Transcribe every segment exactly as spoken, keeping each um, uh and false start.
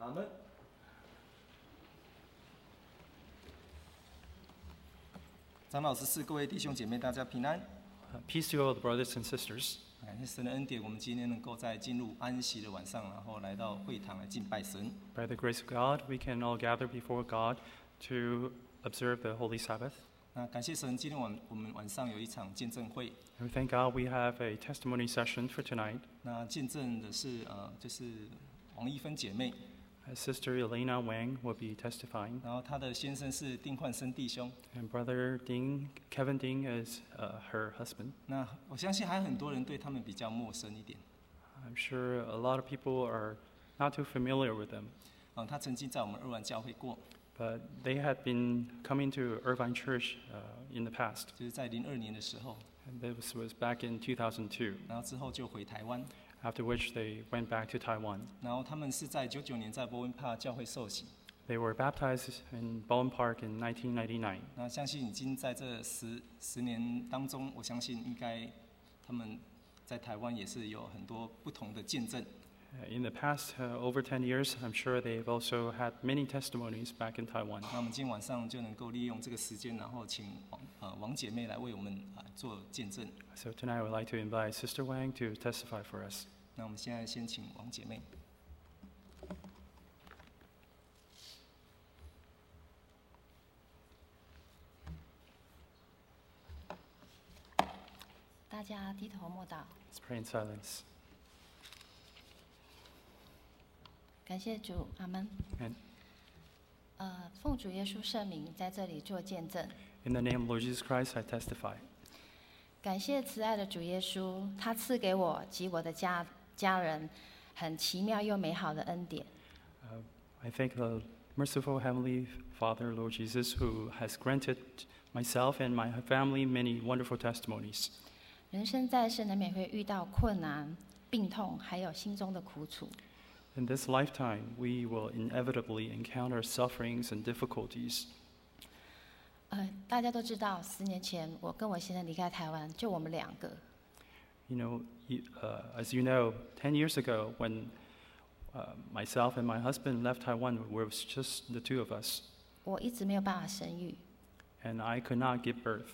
阿们。长老执事，各位弟兄姐妹，大家平安。 Uh, peace to all the brothers and sisters. 感谢神的恩典，我们今天能够在进入安息的晚上，然后来到会堂来敬拜神。 By the grace of God, we can all gather before God to observe the Holy Sabbath. 那感谢神，今天晚我们晚上有一场见证会。 And we thank God we have a testimony session for tonight. 那见证的是呃，就是王一芬姐妹。 Uh, Sister Elena Wang will be testifying. 然后她的先生是丁焕生弟兄。 And Brother Ding, Kevin Ding is uh, her husband. 那我相信还有很多人对他们比较陌生一点。 I'm sure a lot of people are not too familiar with them. 啊，他曾经在我们二湾教会过。 But they had been coming to Irvine Church uh, in the past. 就是在零二年的时候。 And this was back in two thousand two. 然后之后就回台湾。 After which they went back to Taiwan. 然后他们是在九九年在伯恩帕教会受洗。 They were baptized in Bowen Park in nineteen ninety-nine. 那相信已经在这十十年当中，我相信应该他们在台湾也是有很多不同的见证。 In the past uh, over ten years, I'm sure they've also had many testimonies back in Taiwan. 那我们今天晚上就能够利用这个时间，然后请王呃王姐妹来为我们啊做见证。 So tonight I would like to invite Sister Wang to testify for us. 那我们现在先请王姐妹。 大家低头默祷。 Let's pray in silence. 感谢主，阿门。 And 呃，奉主耶稣圣名，在这里做见证。 in the name of Lord Jesus Christ, I testify. 感谢慈爱的主耶稣，他赐给我及我的家家人很奇妙又美好的恩典。 Uh, I thank the merciful Heavenly Father, Lord Jesus, who has granted myself and my family many wonderful testimonies. 人生在世难免会遇到困难、病痛，还有心中的苦楚。 In this lifetime, we will inevitably encounter sufferings and difficulties. 呃，大家都知道，十年前我跟我先生离开台湾，就我们两个。 You know, you, uh, as you know, ten years ago, when uh, myself and my husband left Taiwan, it was just the two of us, 我一直没有办法生育， and I could not give birth.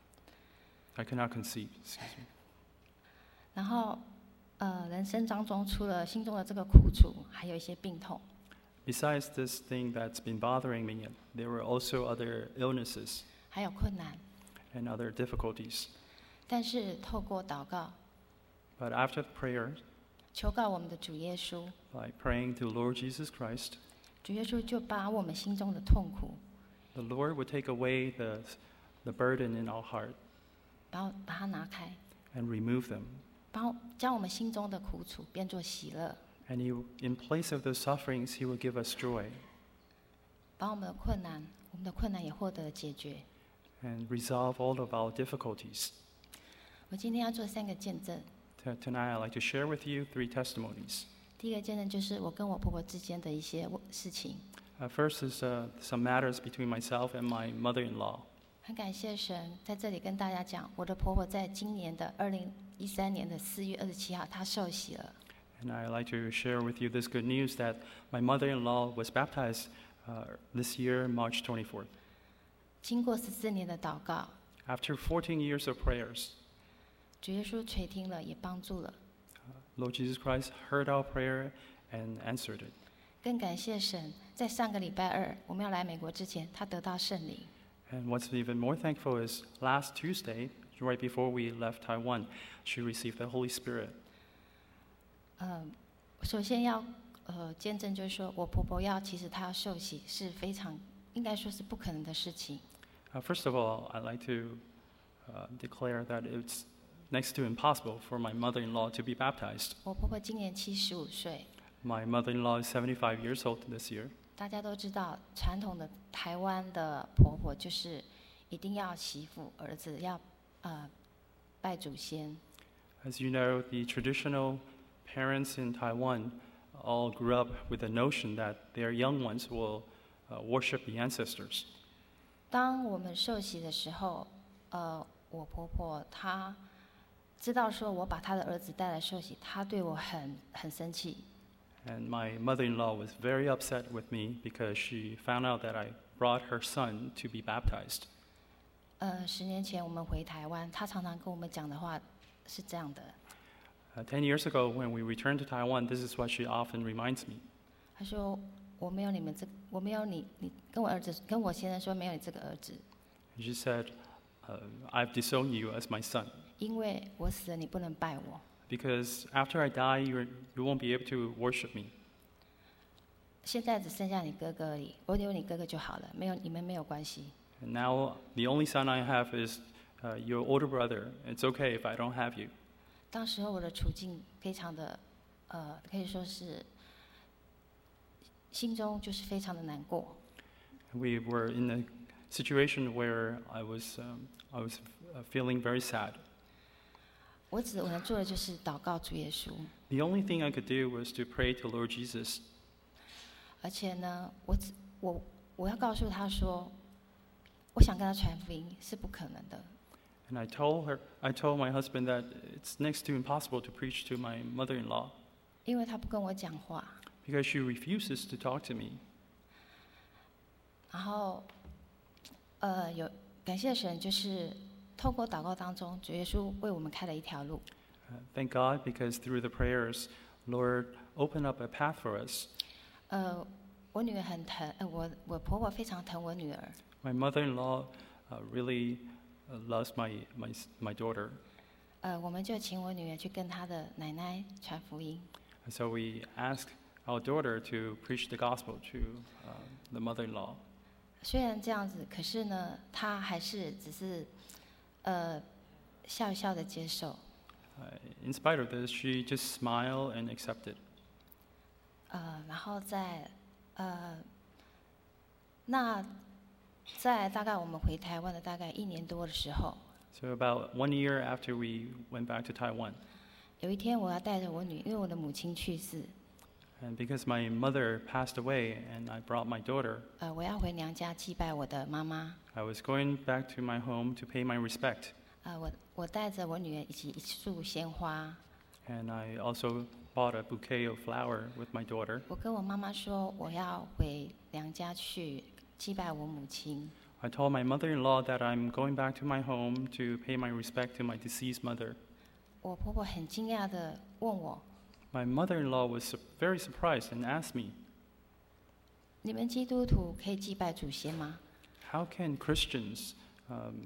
I could not conceive. Excuse me. 然后，呃，人生当中除了心中的这个苦楚，还有一些病痛。 Besides this thing that's been bothering me, there were also other illnesses 还有困难， and other difficulties. 但是透过祷告， But after the prayer, 求告我们的主耶稣， by praying to Lord Jesus Christ, 主耶稣就把我们心中的痛苦， the Lord would take away the, the burden in our heart 把我把它拿开， and remove them. 把我将我们心中的苦楚变作喜乐， And he, in place of those sufferings, he will give us joy 把我们的困难，我们的困难也获得了解决。 and resolve all of our difficulties. 我今天要做三个见证。 T- Tonight, I'd like to share with you three testimonies. 第一个见证就是我跟我婆婆之间的一些事情。 Uh, first is uh, some matters between myself and my mother-in-law. 很感谢神，在这里跟大家讲，我的婆婆在今年的二零一三年的四月二十七号，她受洗了。 And I'd like to share with you this good news that my mother-in-law was baptized uh, this year, March twenty-fourth. 经过十四年的祷告， After fourteen years of prayers, 主耶稣垂听了，也帮助了。 Lord Jesus Christ heard our prayer and answered it. 更感谢神，在上个礼拜二我们要来美国之前，她得到圣灵。 And what's even more thankful is last Tuesday, right before we left Taiwan, she received the Holy Spirit. 嗯，首先要呃见证，就是说我婆婆要，其实她要受洗是非常应该说是不可能的事情。 Uh, first of all, I'd like to uh, declare that it's next to impossible for my mother-in-law to be baptized. 我婆婆今年七十五岁， My mother-in-law is seventy-five years old this year. 大家都知道，传统的台湾的婆婆就是一定要媳妇儿子要呃拜祖先。 As you know, the traditional parents in Taiwan all grew up with the notion that their young ones will uh, worship the ancestors. 当我们受洗的时候，呃，我婆婆她知道说我把她的儿子带来受洗，她对我很很生气。 And my mother-in-law was very upset with me because she found out that I brought her son to be baptized. 呃，十年前我们回台湾，他常常跟我们讲的话是这样的。 Uh, ten years ago, when we returned to Taiwan, this is what she often reminds me. 他说：“我没有你们这，我没有你，你跟我儿子，跟我先生说没有你这个儿子， She said, uh, I've disowned you as my son. 因为我死了，你不能拜我。 Because after I die, you're, you won't be able to worship me. 现在只剩下你哥哥而已，我有你哥哥就好了，没有你们没有关系。” And now the only son I have is uh, your older brother. It's okay if I don't have you. 当时候我的处境非常的，呃，可以说是心中就是非常的难过。 We were in a situation where I was, um, I was uh, feeling very sad. 我只我能做的就是祷告主耶稣， The only thing I could do was to pray to Lord Jesus. 而且呢，我只我我要告诉他说，我想跟他传福音是不可能的。 And I told her, I told my husband that it's next to impossible to preach to my mother-in-law 因为他不跟我讲话， because she refuses to talk to me. 然后，呃，有感谢神，就是透过祷告当中，主耶稣为我们开了一条路。 Uh, thank God because through the prayers, Lord opened up a path for us. 呃，我女儿很疼，呃，我我婆婆非常疼我女儿， My mother-in-law uh, really uh, loves my, my, my daughter. 呃，我们就请我女儿去跟她的奶奶传福音。 And so we asked our daughter to preach the gospel to uh, the mother-in-law. 虽然这样子，可是呢，她还是只是，呃，笑一笑的接受。 Uh, in spite of this, she just smiled and accepted. 呃，然后在呃，那在大概我们回台湾的大概一年多的时候， So about one year after we went back to Taiwan, 有一天我要带着我女，因为我的母亲去世， and because my mother passed away and I brought my daughter, 呃，我要回娘家祭拜我的妈妈。 I was going back to my home to pay my respect. 呃，我我带着我女儿以及一束鲜花， And I also bought a bouquet of flower with my daughter. 我跟我妈妈说我要回娘家去祭拜我母亲。 I told my mother-in-law that I'm going back to my home to pay my respect to my deceased mother. 我婆婆很惊讶的问我 My mother-in-law was su- very surprised and asked me, 你们基督徒可以祭拜祖先吗？ how can Christians um,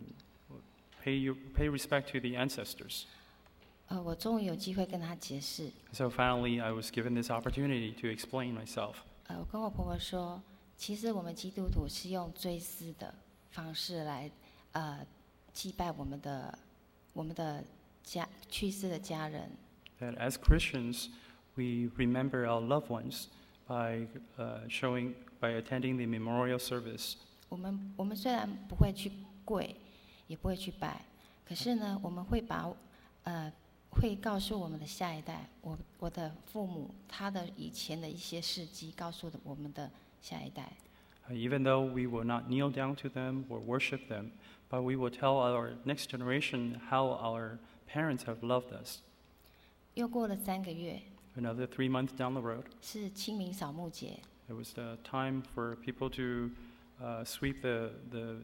pay, you, pay respect to the ancestors? 呃，我终于有机会跟她解释。 So finally, I was given this opportunity to explain myself. 呃，我跟我婆婆说，其实我们基督徒是用追思的方式来，呃，祭拜我们的我们的家去世的家人。 That as Christians, we remember our loved ones by uh, showing, by attending the memorial service. 我们我们虽然不会去跪，也不会去拜，可是呢，我们会把呃会告诉我们的下一代，我我的父母他的以前的一些事迹，告诉我们的下一代。 Uh, even though we will not kneel down to them or worship them, but we will tell our next generation how our parents have loved us. 又过了三个月， Another three months down the road, 是清明扫墓节， it was the time for people to uh, sweep the, the,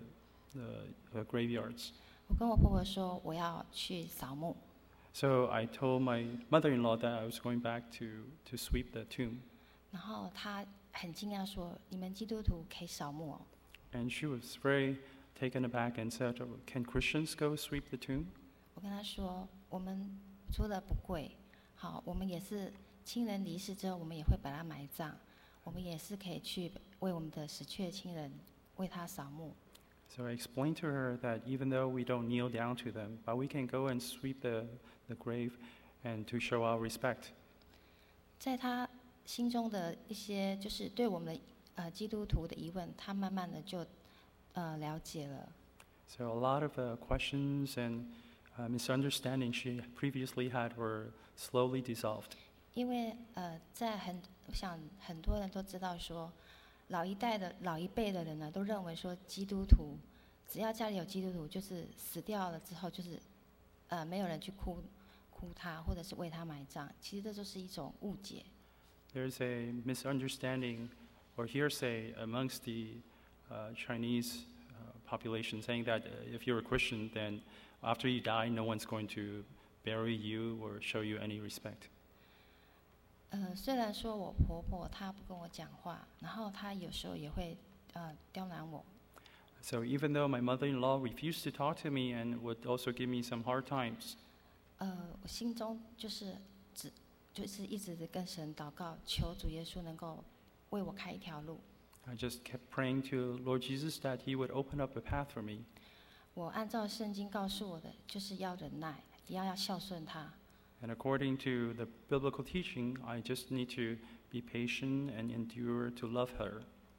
the uh, graveyards. 我跟我婆婆说我要去扫墓， So I told my mother-in-law that I was going back to, to sweep the tomb. 然后她很惊讶说：“你们基督徒可以扫墓哦？” And she was very taken aback and said, "Oh, can Christians go sweep the tomb?" 我跟她说：“我们除了不跪，好，我们也是亲人离世之后，我们也会把他埋葬，我们也是可以去为我们的死去的亲人为他扫墓。” So I explained to her that even though we don't kneel down to them, but we can go and sweep the, the grave and to show our respect. 在他心中的一些就是对我们的呃基督徒的疑问，他慢慢的就呃了解了。 So a lot of uh, questions and uh, misunderstandings she previously had were slowly dissolved. 因为呃在很我想很多人都知道说，老一代的老一辈的人呢，都认为说基督徒只要家里有基督徒，就是死掉了之后就是呃没有人去哭哭他，或者是为他埋葬。其实这就是一种误解。 there's a misunderstanding or hearsay amongst the uh, Chinese uh, population saying that uh, if you're a Christian, then after you die, no one's going to bury you or show you any respect. 呃，虽然说我婆婆她不跟我讲话，然后她有时候也会呃刁难我。 So even though my mother-in-law refused to talk to me and would also give me some hard times, 呃，我心中就是只就是一直的跟神祷告，求主耶稣能够为我开一条路。 I just kept praying to Lord Jesus that He would open up a path for me. 我按照圣经告诉我的，就是要忍耐，也要要孝顺他。 And according to the biblical teaching, I just need to be patient and endure to love her.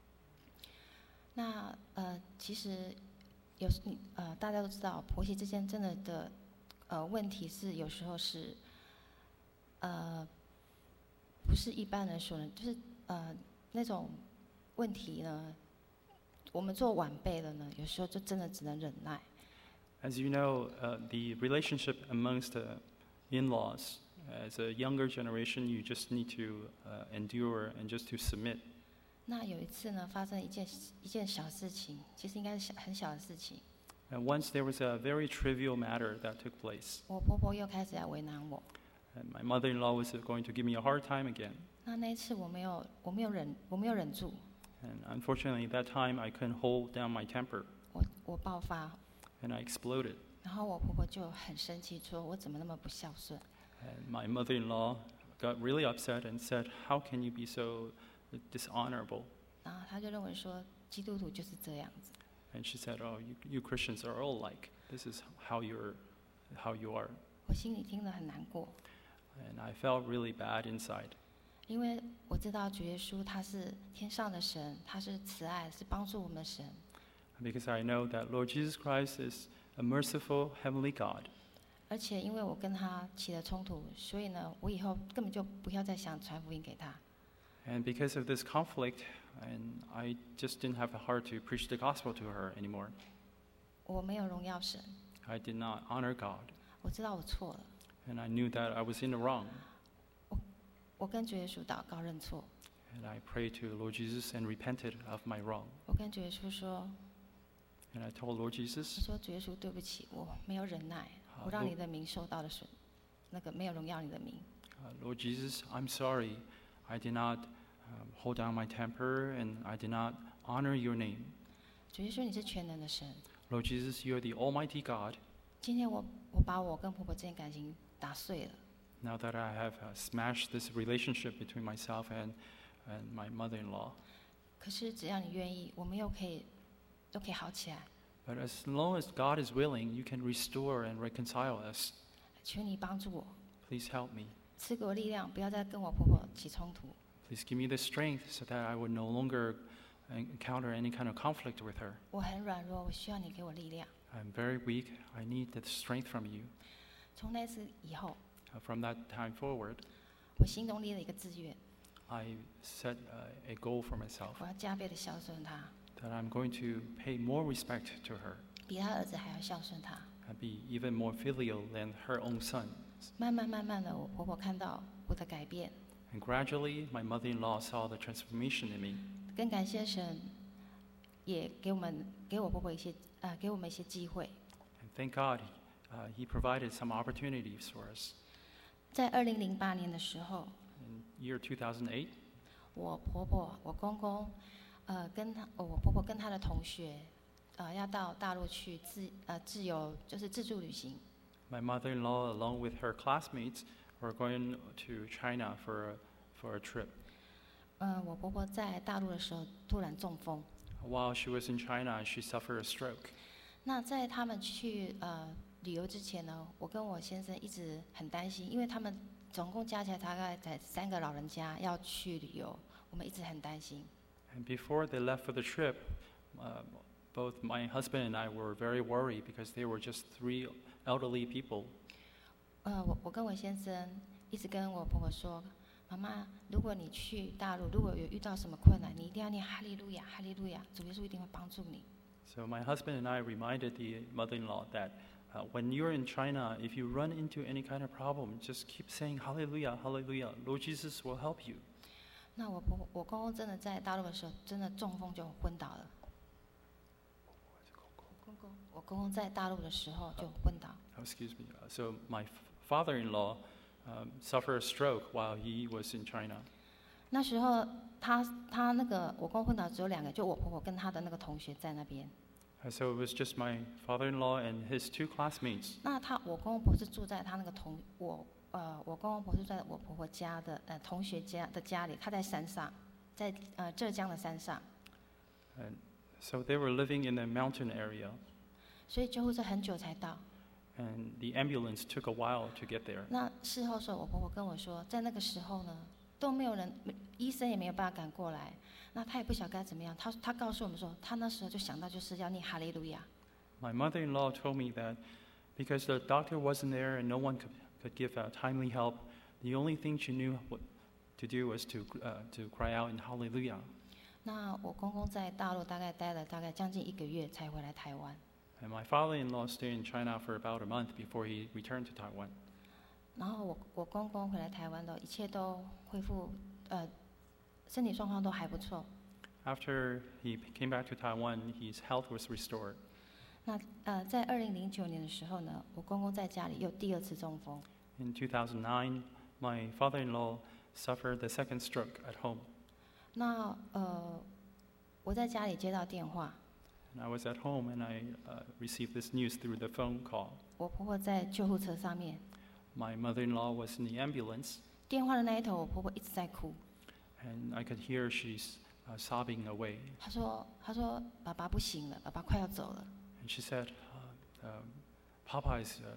那呃，其实有时你呃，大家都知道，婆媳之间真的的呃问题是有时候是呃，不是一般人所能，就是呃那种问题呢，我们做晚辈的呢，有时候就真的只能忍耐。 As you know, uh, the relationship amongst the in-laws, as a younger generation, you just need to uh, endure and just to submit. 那有一次呢，发生一件一件小事情，其实应该是小很小的事情。 And once there was a very trivial matter that took place. 我婆婆又开始来为难我。 And my mother-in-law was going to give me a hard time again. 那那一次我没有，我没有忍，我没有忍住， And unfortunately, that time I couldn't hold down my temper, 我我爆发， and I exploded. 然后我婆婆就很生气，说我怎么那么不孝顺？ And my mother-in-law got really upset and said, "How can you be so dishonorable?" 然后她就认为说，基督徒就是这样子。 And she said, "Oh, you, you Christians are all like. This is how you're, how you are." 我心里听了很难过， And I felt really bad inside. 因为我知道主耶稣他是天上的神，他是慈爱，是帮助我们的神。 Because I know that Lord Jesus Christ is a merciful heavenly God. 而且因为我跟他起了冲突，所以呢，我以后根本就不要再想传福音给他。 And because of this conflict, and I just didn't have the heart to preach the gospel to her anymore. 我没有荣耀神， I did not honor God. 我知道我错了， And I knew that I was in the wrong. 我跟主耶稣祷告认错， And I prayed to Lord Jesus and repented of my wrong. 我跟主耶稣说， And I told Lord 我 Jesus, 说主耶稣对不起，我没有忍耐， 好我让我你的名受到了损，那个没有荣耀你的名。 uh, Lord Jesus, I'm sorry. I did not um, hold down my temper and I did not honor your name. 主耶稣你是全能的神， Lord Jesus, you are the Almighty God. 今天我我把我跟婆婆之间感情打碎了， Now that I have uh, smashed this relationship between myself and, and my mother-in-law. 可是只要你愿意，我们又可以又可以好起来。 But as long as God is willing, you can restore and reconcile us. 求你帮助我， Please help me. 赐给我力量，不要再跟我婆婆起冲突。 Please give me the strength so that I would no longer encounter any kind of conflict with her. 我很软弱，我需要你给我力量。 I'm very weak. I need the strength from you. 从那次以后， Uh, from that time forward, 我心中立了一个志愿， I set uh, a goal for myself 我要加倍的孝顺她， that I'm going to pay more respect to her 比她儿子还要孝顺她。 and be even more filial than her own son. 慢慢慢慢的，我婆婆看到我的改变， And gradually, my mother-in-law saw the transformation in me. 更感谢神，也给我们给我婆婆一些呃给我们一些机会。 And thank God, uh, He provided some opportunities for us. 在二零零八年的时候， In year two thousand eight, 我婆婆、我公公，呃，跟他，哦我婆婆跟她的同学，呃，要到大陆去自呃自由，就是自助旅行。 my mother-in-law, along with her classmates, were going to China for a, for a trip. 呃，我婆婆在大陆的时候突然中风。 While she was in China, she suffered a stroke. 那在他们去呃旅游之前呢，我跟我先生一直很担心，因为他们总共加起来大概才三个老人家要去旅游，我们一直很担心。 And before they left for the trip, uh, both my husband and I were very worried because they were just three elderly people. 呃，我我跟我先生一直跟我婆婆说，妈妈，如果你去大陆，如果有遇到什么困难，你一定要念哈利路亚，哈利路亚，主耶稣一定会帮助你。 So my husband and I reminded the mother-in-law that uh, when you're in China, if you run into any kind of problem, just keep saying Hallelujah, Hallelujah. Lord Jesus will help you. 那我婆我公公真的在大陆的时候，真的中风就昏倒了。我公公我公公在大陆的时候就昏倒。 Oh, excuse me. Uh, So my f- father-in-law um, suffered a stroke while he was in China. 那时候他他那个我公昏倒只有两个，就我婆婆跟他的那个同学在那边。 Uh, So it was just my father-in-law and his two classmates. 那他我公公婆是住在他那个同我呃我公公婆是在我婆婆家的呃同学家的家里，他在山上，在呃浙江的山上， And so they were living in a mountain area, 所以救护车很久才到。 and the ambulance took a while to get there. 那事后说，我婆婆跟我说，在那个时候呢，都没有人，没医生也没有办法赶过来，那他也不晓得该怎么样。他他告诉我们说，他那时候就想到就是要念哈利路亚。 My mother-in-law told me that because the doctor wasn't there and no one could, could give uh, timely help, the only thing she knew what to do was to, uh, to cry out in Hallelujah. 那我公公在大陆大概待了大概将近一个月才回来台湾。 And my father-in-law stayed in China for about a month before he returned to Taiwan. 然后我我公公回来台湾的，一切都恢复，呃，身体状况都还不错。 After he came back to Taiwan, his health was restored. 那呃，在二零零九年的时候呢，我公公在家里又第二次中风。 In two thousand nine, my father-in-law suffered the second stroke at home. 那呃，我在家里接到电话， And I was at home and I uh, received this news through the phone call. 我婆婆在救护车上面， My mother-in-law was in the ambulance, 电话的那一头，我婆婆一直在哭。 and I could hear she's uh, sobbing away. 她说：“她说爸爸不行了，爸爸快要走了。 And she said, uh, um, Papa is, uh,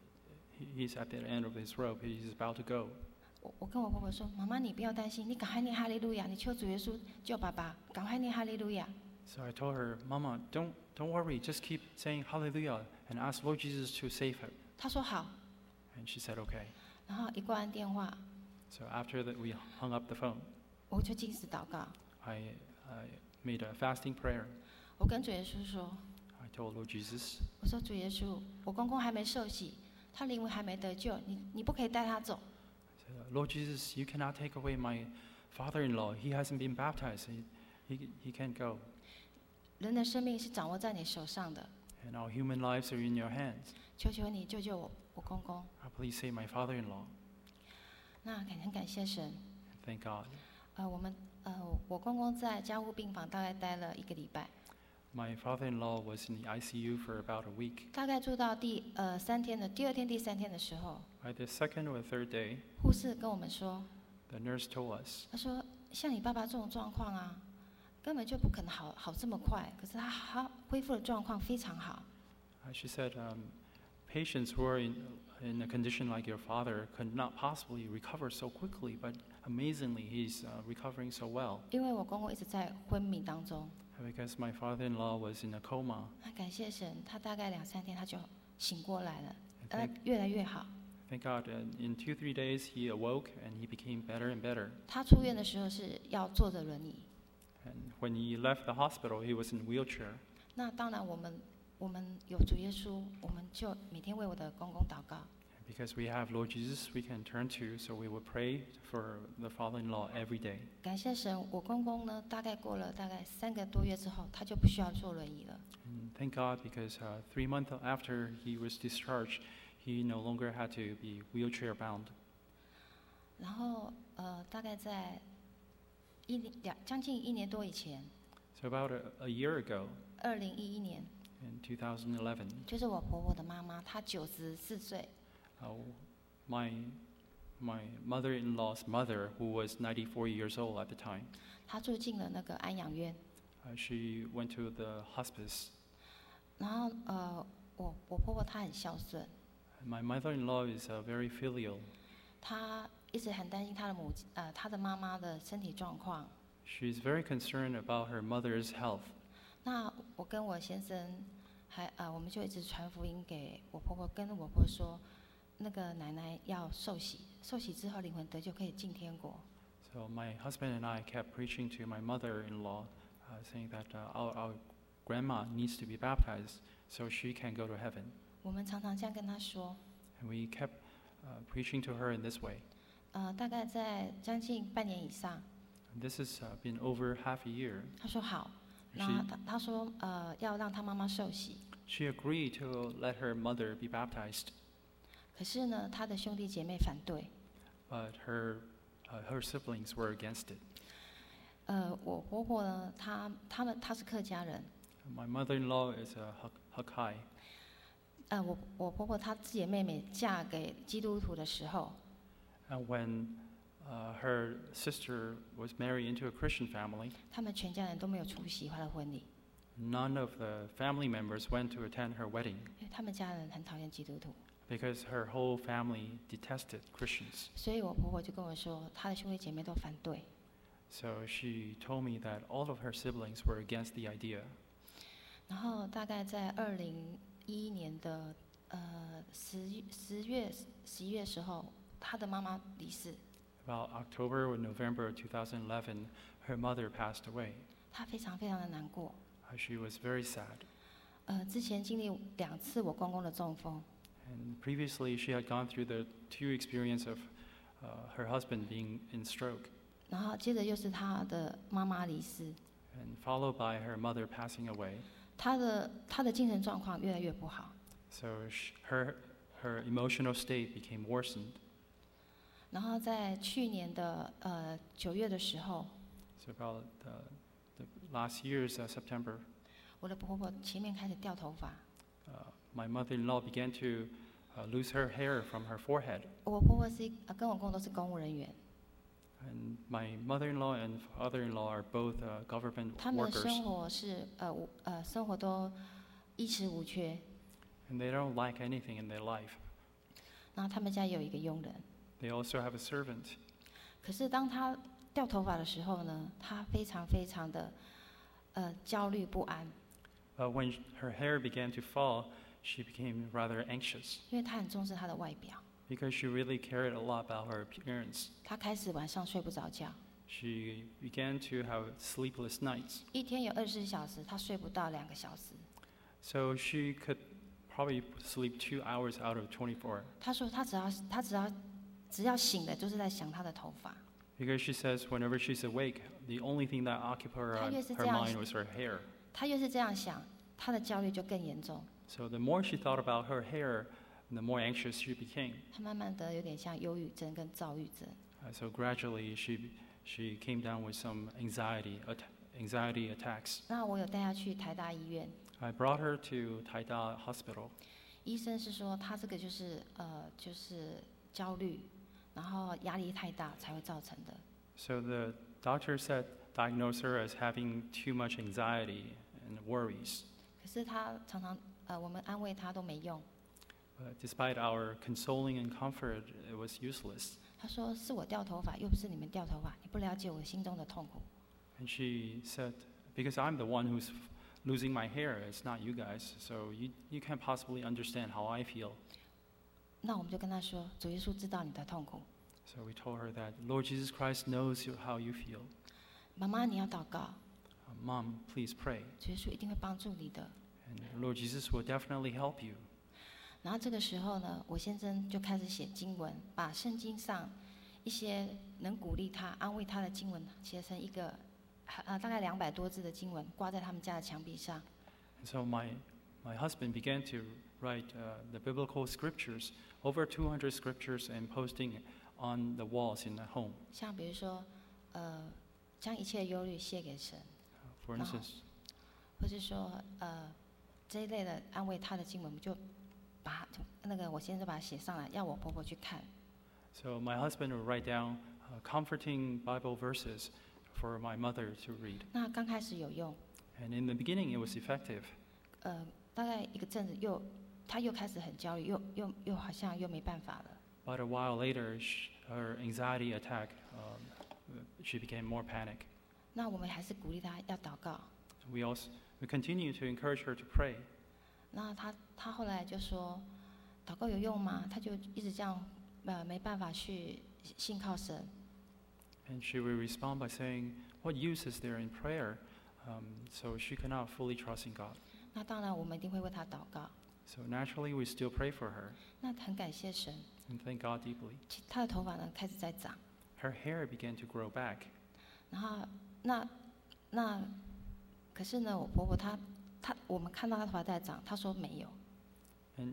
he- he's at the end of his rope. He's about to go. 我”我跟我婆婆说：“妈妈，你不要担心，你赶快念哈利路亚，你求主耶稣救爸爸，赶快念哈利路亚。” So I told her, Mama, don't, don't worry. Just keep saying Hallelujah and ask Lord Jesus to save her. 她说好， And she said, okay. 然后一挂完电话， So after that, we hung up the phone. 我就进食祷告， I, I made a fasting prayer. 我跟主耶稣说 I told Lord Jesus,：“ 我说主耶稣，我公公还没受洗，他灵魂还没得救，你你不可以带他走。 I said, Lord Jesus, you cannot take away my father-in-law. He hasn't been baptized. He, he, he can't go. 人的生命是掌握在你手上的， And our human lives are in your hands. 求求你救救我我公公。 Uh, Please save my father-in-law. ” 那很很感谢神， Thank God. 呃，我们呃我公公在加护病房大概待了一个礼拜， My father-in-law was in the I C U for about a week. 大概住到第呃三天的第二天第三天的时候， By the second or third day, 护士跟我们说， the nurse told us, 他说像你爸爸这种状况啊，根本就不可能好好这么快，可是他他恢复的状况非常好。 uh, she said, um, patients who are in, in a condition like your father could not possibly recover so quickly, but amazingly, he's uh, recovering so well. 因为我公公一直在昏迷当中， Because my father-in-law was in a coma. 那感谢神，他大概两三天他就醒过来了， And 呃 thank,， 越来越好。 thank God, uh, in two, three days, he awoke and he became better and better. 他出院的时候是要坐着轮椅， And when he left the hospital, he was in a wheelchair. 那当然我们我们有主耶稣，我们就每天为我的公公祷告。 Because we have Lord Jesus, we can turn to, so we will pray for the father-in-law every day. 感谢神，我公公呢，大概过了大概三个多月之后，他就不需要坐轮椅了。 And thank God, because uh, three months after he was discharged, he no longer had to be wheelchair bound. 然后呃，大概在一年两将近一年多以前， So about a, a year ago, 二零一一年， in two thousand eleven, 就是我婆婆的妈妈，她九十四岁， uh, my my mother-in-law's mother, who was ninety-four years old at the time, 她住进了那个安养院。 uh, she went to the hospice. 然后呃，我我婆婆她很孝顺， My mother-in-law is uh, very filial. 她一直很担心她的母呃她的妈妈的身体状况。 She's very concerned about her mother's health. 那我跟我先生还呃，我们就一直传福音给我婆婆，跟我婆婆说，那个奶奶要受洗，受洗之后灵魂得救可以进天国。 So my husband and I kept preaching to my mother-in-law, uh, saying that uh, our, our grandma needs to be baptized so she can go to heaven. 我们常常这样跟她说， And we kept uh, preaching to her in this way. 呃，大概在将近半年以上， This has uh, been over half a year. 他说好， She- 然后他他说呃要让他妈妈受洗， She agreed to let her mother be baptized, 可是呢，他的兄弟姐妹反对。 but her uh, her siblings were against it. 呃，我婆婆呢，她他们她是客家人， My mother-in-law is a Hak- Hakkai, 呃，我我婆婆她自己的妹妹嫁给基督徒的时候， and when uh, her sister was married into a Christian family, 他们全家人都没有出席她的婚礼， none of the family members went to attend her wedding 因为他们家人很讨厌基督徒， because her whole family detested Christians. 所以我婆婆就跟我说，她的兄弟姐妹都反对。 So she told me that all of her siblings were against the idea. 然后大概在二零一一年的呃十十月十一月的时候，她的妈妈离世， About October or November twenty eleven, her mother passed away. 她非常非常的难过。 Uh, She was very sad. 呃，之前经历两次我公公的中风， And previously, she had gone through the two experience of uh, her husband being in stroke, 然后接着又是她的妈妈离世， and followed by her mother passing away. 她的她的精神状况越来越不好。 So sh her her emotional state became worsened. 然后在去年的呃九月的时候， So about the, the last year's uh, September, 我的婆婆前面开始掉头发， uh, my mother-in-law began to uh, lose her hair from her forehead. 我婆婆是一呃跟我公公都是公务人员， And my mother-in-law and father-in-law are both uh, government 他们的 workers, 生活是呃无呃生活都衣食无缺， and they don't lack anything in their life. 然后他们家也有一个佣人。 They also have a servant. 可是当她掉头发的时候呢，她非常非常的呃焦虑不安， Uh, when sh- her hair began to fall, she became rather anxious 因为她很重视她的外表， because she really cared a lot about her appearance. 她开始晚上睡不着觉， She began to have sleepless nights. 一天有二十四小时，她睡不到两个小时。 So she could probably sleep two hours out of twenty-four 她说她只要她只要只要醒了，就是在想她的头发。 because she says whenever she's awake, the only thing that occupied her, 她越是 her 这样 mind was her hair. 她越是这样想，她的焦虑就更严重。 So the more she thought about her hair, the more anxious she became. 她慢慢的有点像忧郁症跟躁郁症。 Uh, so gradually, she she came down with some anxiety at- anxiety attacks. 那我有带她去台大医院， I brought her to Taida Hospital. 医生是说她这个就是呃就是焦虑，然后压力太大才会造成的。 So the doctor said diagnosed her as having too much anxiety and worries. 可是她常常呃我们安慰她都没用。 But despite our consoling and comfort, it was useless. 她说是我掉头发，又不是你们掉头发，你不了解我心中的痛苦。 And she said, because I'm the one who's f- losing my hair, it's not you guys. So you, you can't possibly understand how I feel. 那我们就跟她说，主耶稣知道你的痛苦， So we told her that Lord Jesus Christ knows you, how you feel. 妈妈你要祷告， Uh, Mom, please pray. 主耶稣一定会帮助你的。 And Lord Jesus will definitely help you. 然后这个时候呢，我先生就开始写经文，把圣经上一些能鼓励他、安慰他的经文写成一个呃大概两百多字的经文，挂在他们家的墙壁上。 And so my, my husband began to write uh, the biblical scriptures, over two hundred scriptures, and posting on the walls in the home. 像比如说，呃，将一切忧虑卸给神， For 然后 instance, 或是说呃这一类的安慰他的经文，我们就把它那个我先生把它写上来，要我婆婆去看。 so my husband would write down uh, comforting Bible verses for my mother to read. 那刚开始有用， And in the beginning, it was effective. 呃，大概一个阵子又他又开始很焦虑，又又又好像又没办法了。 But a while later, sh her anxiety attack, um, she became more panic. 那我们还是鼓励他要祷告。 We also we continue to encourage her to pray. 那他他后来就说，祷告有用吗？他就一直这样，呃，没办法去信靠神。 And she would respond by saying, "What use is there in prayer?" Um, so she cannot fully trust in God. 那当然，我们一定会为他祷告。 So naturally, we still pray for her 那很感谢神， and thank God deeply. 其他的头发呢开始在长。 Her hair began to grow back. 然后那那可是呢，我婆婆她她我们看到她头发在长，她说没有。 And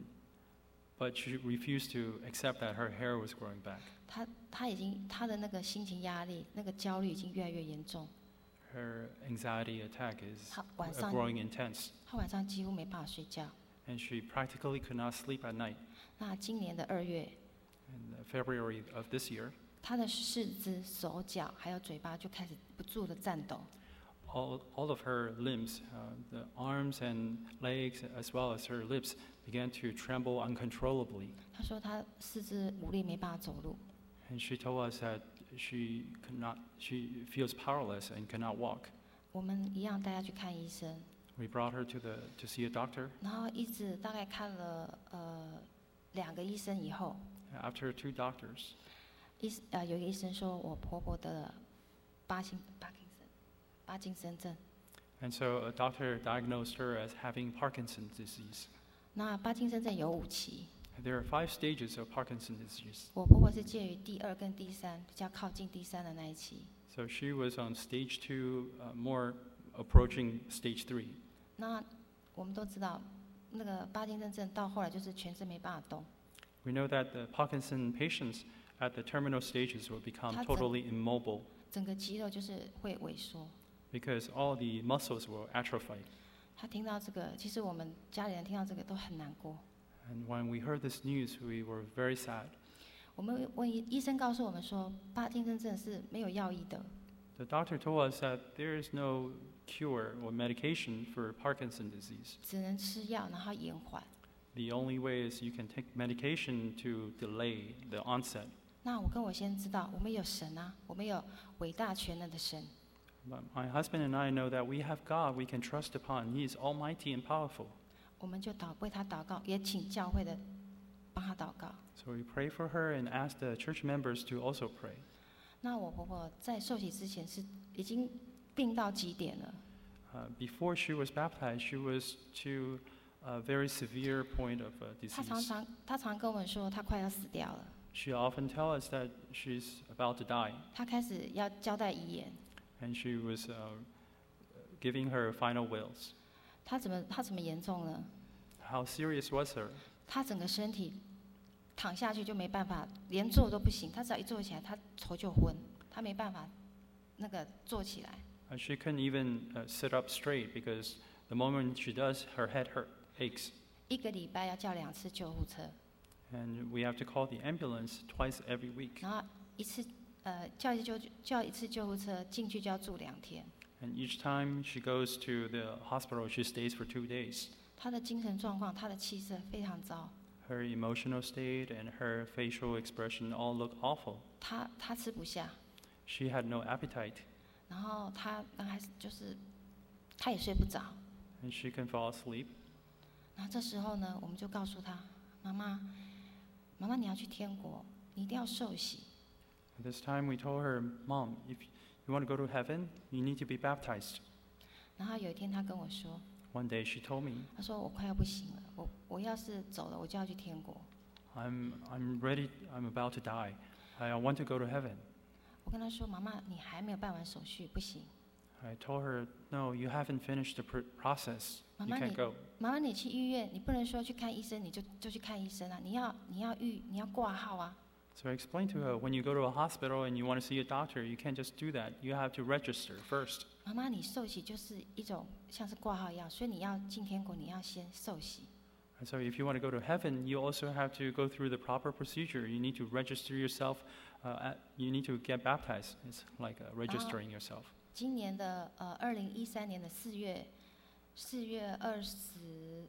but she refused to accept that her hair was growing back. 她她已经她的那个心情压力、那个焦虑已经越来越严重。 Her anxiety attack is 她晚上 growing intense, 她晚上几乎没办法睡觉。 and she practically could not sleep at night. 那今年的二月， In February of this year, 她的四肢、手脚还有嘴巴就开始不住的颤抖。 all, all of her limbs, uh, the arms and legs, as well as her lips, began to tremble uncontrollably. 她说她四肢无力，没办法走路。 And she told us that she could not, she feels powerless and cannot walk. 我们一样带她去看医生， We brought her to the to see a doctor. 然后一直大概看了呃两个医生以后， After two doctors, 医呃有一个医生说我婆婆得了巴金巴金森巴金森症。 and so a doctor diagnosed her as having Parkinson's disease. 那巴金森症有五期， There are five stages of Parkinson's disease. 我婆婆是介于第二跟第三，比较靠近第三的那一期。 So she was on stage two, uh, more approaching stage three. 那我们都知道，那个巴金森症到后来就是全身没办法动。 We know that the Parkinson patients at the terminal stages will become 他整- totally immobile 整个肌肉就是会萎缩。 because all the muscles will atrophy. 他听到这个，其实我们家里人听到这个都很难过。 And when we heard this news, we were very sad. 我们问医医生告诉我们说，巴金森症是没有药医的， The doctor told us that there is no cure or medication for Parkinson's disease. 只能吃药，然后延缓。 The only way is you can take medication to delay the onset. 那我跟我先知道，我们有神啊，我们有伟大全能的神。 But my husband and I know that we have God we can trust upon. He is almighty and powerful. 我们就祷为他祷告，也请教会的帮他祷告。 So we pray for her and ask the church members to also pray. 那我婆婆在受洗之前是已经病到极点了， Uh, before she was baptized, she was to a very severe point of uh, 她常 disease. 常她常跟我们说，她快要死掉了。 She often tells us that she's about to die, 她开始要交代遗言， and she was uh, giving her final wills. 她怎么她怎么严重呢？ How serious was her? 她整个身体躺下去就没办法，连坐都不行。她只要一坐起来，她头就昏，她没办法那个坐起来。 Uh, she couldn't even uh, sit up straight because the moment she does, her head hurt, aches. 一个礼拜要叫两次救护车， And we have to call the ambulance twice every week. 然后一次呃叫一次救叫一次救护车进去就要住两天。 And each time she goes to the hospital, she stays for two days. 她的精神状况，她的气色非常糟， Her emotional state and her facial expression all look awful. 她她吃不下， She had no appetite, 然后她刚开始就是她也睡不着。 and she can fall asleep. 然后这时候呢，我们就告诉她，妈妈，妈妈你要去天国，你一定要受洗。 At this time, we told her, Mom, if you want to go to heaven, you need to be baptized. 然后有一天她跟我说， One day she told me, 她说我快要不行了，我我要是走了，我就要去天国。 I'm, I'm ready, I'm about to die. I want to go to heaven. 我跟她说，妈妈你还没有办完手续，不行。 I told her, no, you haven't finished the pr- process. You 妈妈 can't 你 go. 妈妈你去医院，你不能说去看医生你就就去看医生啊，你要你要预你要挂号啊。 So I explained to her, when you go to a hospital and you want to see a doctor, you can't just do that. You have to register first. 妈妈，你受洗就是一种像是挂号一样，所以你要进天国，你要先受洗。 And so if you want to go to heaven, you also have to go through the proper procedure. You need to register yourself. Uh, at, you need to get baptized. It's like uh, registering yourself. 今年的呃二零一三年的四月四月二十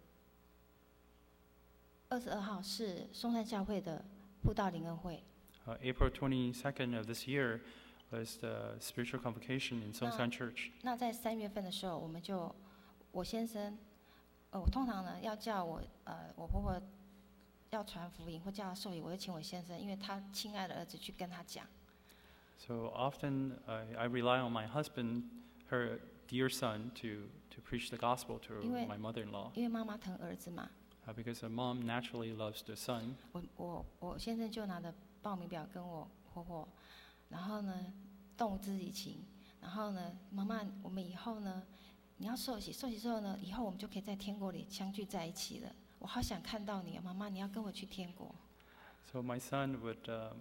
二十二号是松山教会的布道灵恩会。 Uh, April twenty-second of this year was the spiritual convocation in Songsan Church. 那在三月份的时候，我们就我先生，呃，我通常呢要叫我呃我婆婆要传福音或叫她受洗，我就请我先生，因为他亲爱的儿子去跟他讲。 So often uh, I rely on my husband, her dear son, to, to preach the gospel to 因为- my mother-in-law. 因为妈妈疼儿子嘛， Uh, because a mom naturally loves the son. 我我我先生就拿着报名表跟我婆婆，然后呢动之以情， 然后呢，妈妈，我们以后呢，你要受洗，受洗之后呢，以后我们就可以在天国里相聚在一起了。我好想看到你，妈妈，你要跟我去天国。 So my son would um,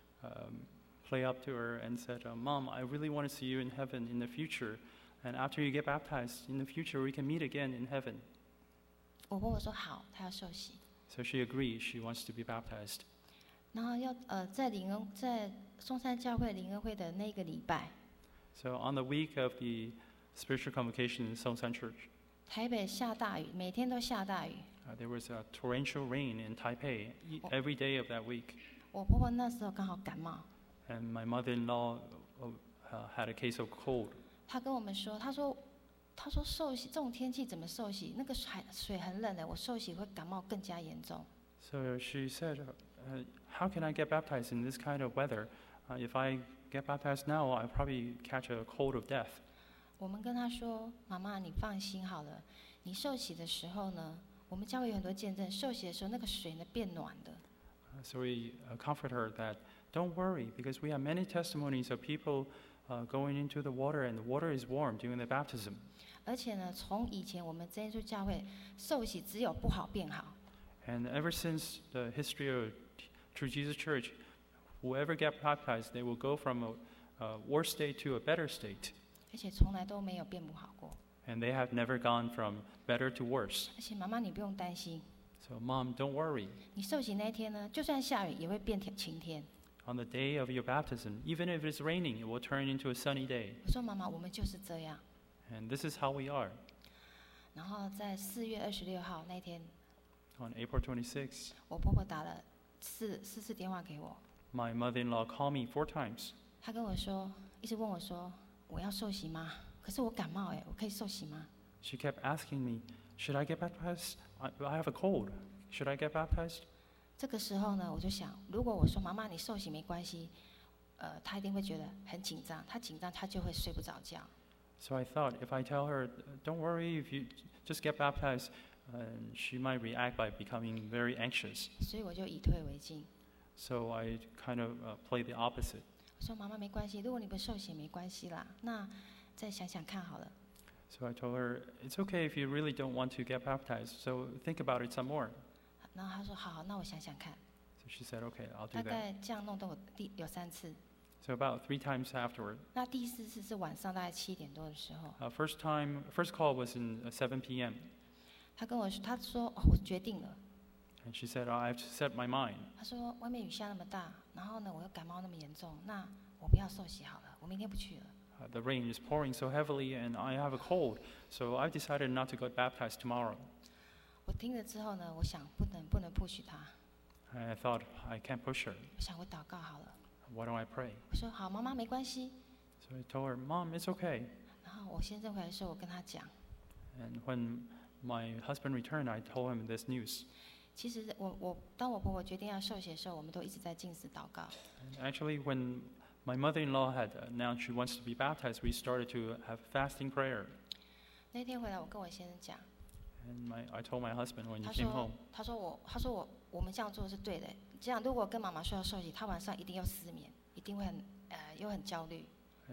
um, play up to her and said, uh, "Mom, I really want to see you in heaven in the future, and after you get baptized, in the future we can meet again in heaven." 我婆婆说好，她要受洗。 So she agrees. She wants to be baptized. 然后要呃，在灵恩在松山教会灵恩会的那个礼拜， So on the week of the spiritual convocation in Songsan Church, 台北下大雨，每天都下大雨。 uh, there was a torrential rain in Taipei e- every day of that week. 我婆婆那时候刚好感冒， And my mother-in-law uh, uh, had a case of cold. 她跟我们说，她说，她说受洗这种天气怎么受洗？那个水水很冷的，我受洗会感冒更加严重。 So she said, uh, how can I get baptized in this kind of weather? Uh, if I get baptized now, I'll probably catch a cold of death. 我们跟她说，妈妈你放心好了，你受洗的时候呢，我们教会有很多见证，受洗的时候那个水呢变暖的。 Uh, so we uh, comfort her that don't worry, because we have many testimonies of people uh, going into the water, and the water is warm during the baptism. 而且呢，从以前我们真耶稣教会受洗只有不好变好， And ever since the history of True Jesus Church, whoever get baptized, they will go from a, a worse state to a better state. 而且从来都没有变不好过。 And they have never gone from better to worse. 而且妈妈你不用担心， So mom, don't worry. 你受洗那一天呢，就算下雨也会变天晴天。 On the day of your baptism, even if it's raining, it will turn into a sunny day. 我说妈妈，我们就是这样。 And this is how we are. 然后在四月二十六号那天， On April twenty-sixth, 我婆婆打了四四次电话给我， my mother-in-law called me four times. 她跟我说，一直问我说，我要受洗吗？可是我感冒哎，我可以受洗吗？ She kept asking me, should I get baptized? I, I have a cold. Should I get baptized? 这个时候呢，我就想，如果我说妈妈你受洗没关系，呃，她一定会觉得很紧张，她紧张她就会睡不着觉。 So I thought if I tell her, don't worry, if you just get baptized, uh, she might react by becoming very anxious. 所以我就以退为进， So I kind of uh, play the opposite. 我说妈妈没关系，如果你不受洗没关系啦，那再想想看好了。 So I told her, it's okay if you really don't want to get baptized, so think about it some more. 然后她说好，那我想想看。 So she said, okay, I'll 大 do that. 概这样弄都有第有三次。 So about three times afterward. 那第四次是晚上大概七点多的时候， Uh, first time, first call was in uh, seven p.m. 她跟我说，她说哦，我决定了。 And she said, oh, I have to set my mind. 她说外面雨下那么大，然后呢我又感冒那么严重，那我不要受洗好了，我明天不去了。 Uh, the rain is pouring so heavily and I have a cold, so I've decided not to get baptized tomorrow. 我听了之后呢，我想不能不能 push 她， And I thought, I can't push her. 我想我祷告好了。 Why don't I pray? 我说好，妈妈没关系。 So I told her, Mom, it's okay. 然后我先生回来的时候，我跟他讲， And when my husband returned, I told him this news. 其实我我当我婆婆决定要受洗的时候，我们都一直在禁食祷告。 And actually, when my mother-in-law had announced she wants to be baptized, we started to have fasting prayer. 那天回来，我跟我先生讲， And my, I told my husband when he 他 came 说 home, 他说我他说我我们这样做是对的，这样如果跟妈妈说要受洗，她晚上一定要失眠，一定会很呃又很焦虑。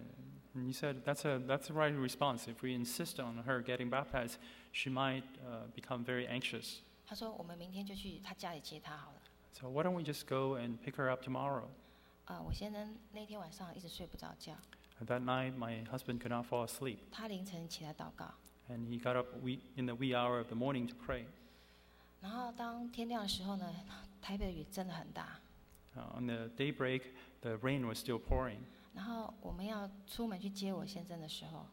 and he said, that's, a, that's the right response. If we insist on her getting baptized, she might uh, become very anxious. 他说我们明天就去他家里接她好了。 So why don't we just go and pick her up tomorrow? 呃，我先生那天晚上一直睡不着觉， And that night, my husband could not fall asleep. 他凌晨起来祷告， And he got up wee, in the wee hour of the morning to pray. 然后当天亮的时候呢，台北的雨真的很大， Uh, on the daybreak, the rain was still pouring. 然后我们要出门去接我先生的时候，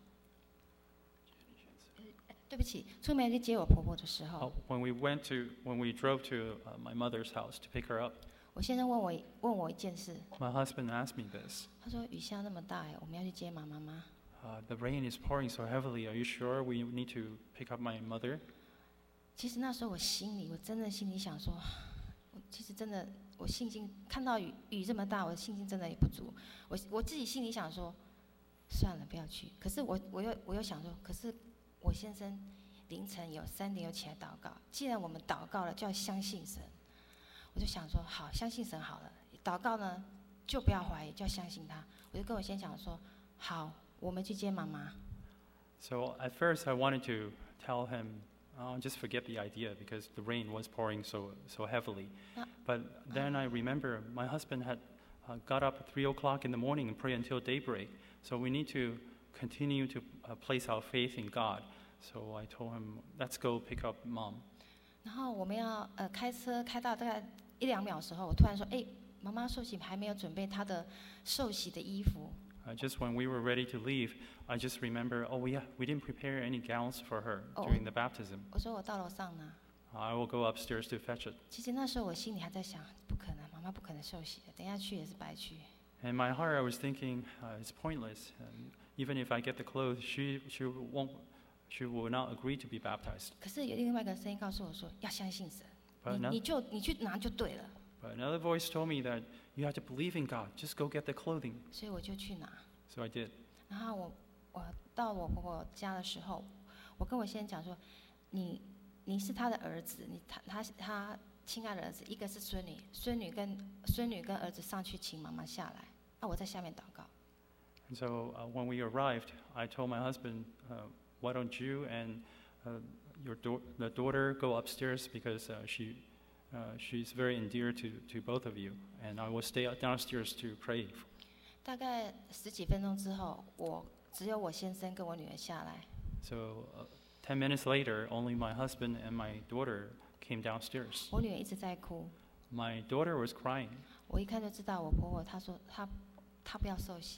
呃对不起，出门去接我婆婆的时候 Uh,，when we went to, when we drove to uh, my mother's house to pick her up, 我先生问我问我一件事， my husband asked me this. 他说雨下那么大哎，我们要去接妈妈吗？ Uh, the rain is pouring so heavily. Are you sure we need to pick up my mother? 其实那时候我心里，我真的心里想说，我其实真的我信心看到雨雨这么大，我的信心真的也不足。我我自己心里想说，算了，不要去。可是我我又我又想说，可是我先生凌晨有三点又起来祷告，既然我们祷告了，就要相信神。我就想说，好，相信神好了。祷告呢，就不要怀疑，就要相信他。我就跟我先生讲说，好， 我们去接妈妈。 So at first, I wanted to tell him, oh, just forget the idea because the rain was pouring so so heavily. Uh, But then I remember my husband had uh, got up at three o'clock in the morning and prayed until daybreak. So we need to continue to uh, place our faith in God. So I told him, let's go pick up mom. 然后我们要呃开车开到大概一两秒的时候，我突然说：“哎，妈妈受洗还没有准备她的受洗的衣服。” Uh, just when we were ready to leave, I just remember, oh yeah, we didn't prepare any gowns for her Oh. during the baptism. 我说：“我到楼上拿。” I will go upstairs to fetch it. 其实那时候我心里还在想，不可能，妈妈不可能受洗的，等一下去也是白去。 In my heart, I was thinking, uh, it's pointless. Um, even if I get the clothes, she she won't, she will not agree to be baptized. 可是有另外一个声音告诉我说，要相信神， But 你 ano- 你就你去拿就对了。 but another voice told me that you have to believe in God. Just go get the clothing. 所以我就去拿。 So I did. 然后我我到我婆婆家的时候，我跟我先生讲说，你你是他的儿子，你他他他亲爱的儿子，一个是孙女，孙女跟孙女跟儿子上去请妈妈下来，那我在下面祷告。 And so uh, when we arrived, I told my husband, uh, why don't you and uh, your da- the daughter go upstairs because uh, she uh, she's very endeared to, to both of you, and I will stay downstairs to pray. 大概十几分钟之后，我只有我先生跟我女儿下来。 So uh, ten minutes later, only my husband and my daughter came downstairs. 我女儿一直在哭， My daughter was crying, 我一看就知道我婆婆她说她她不要受洗。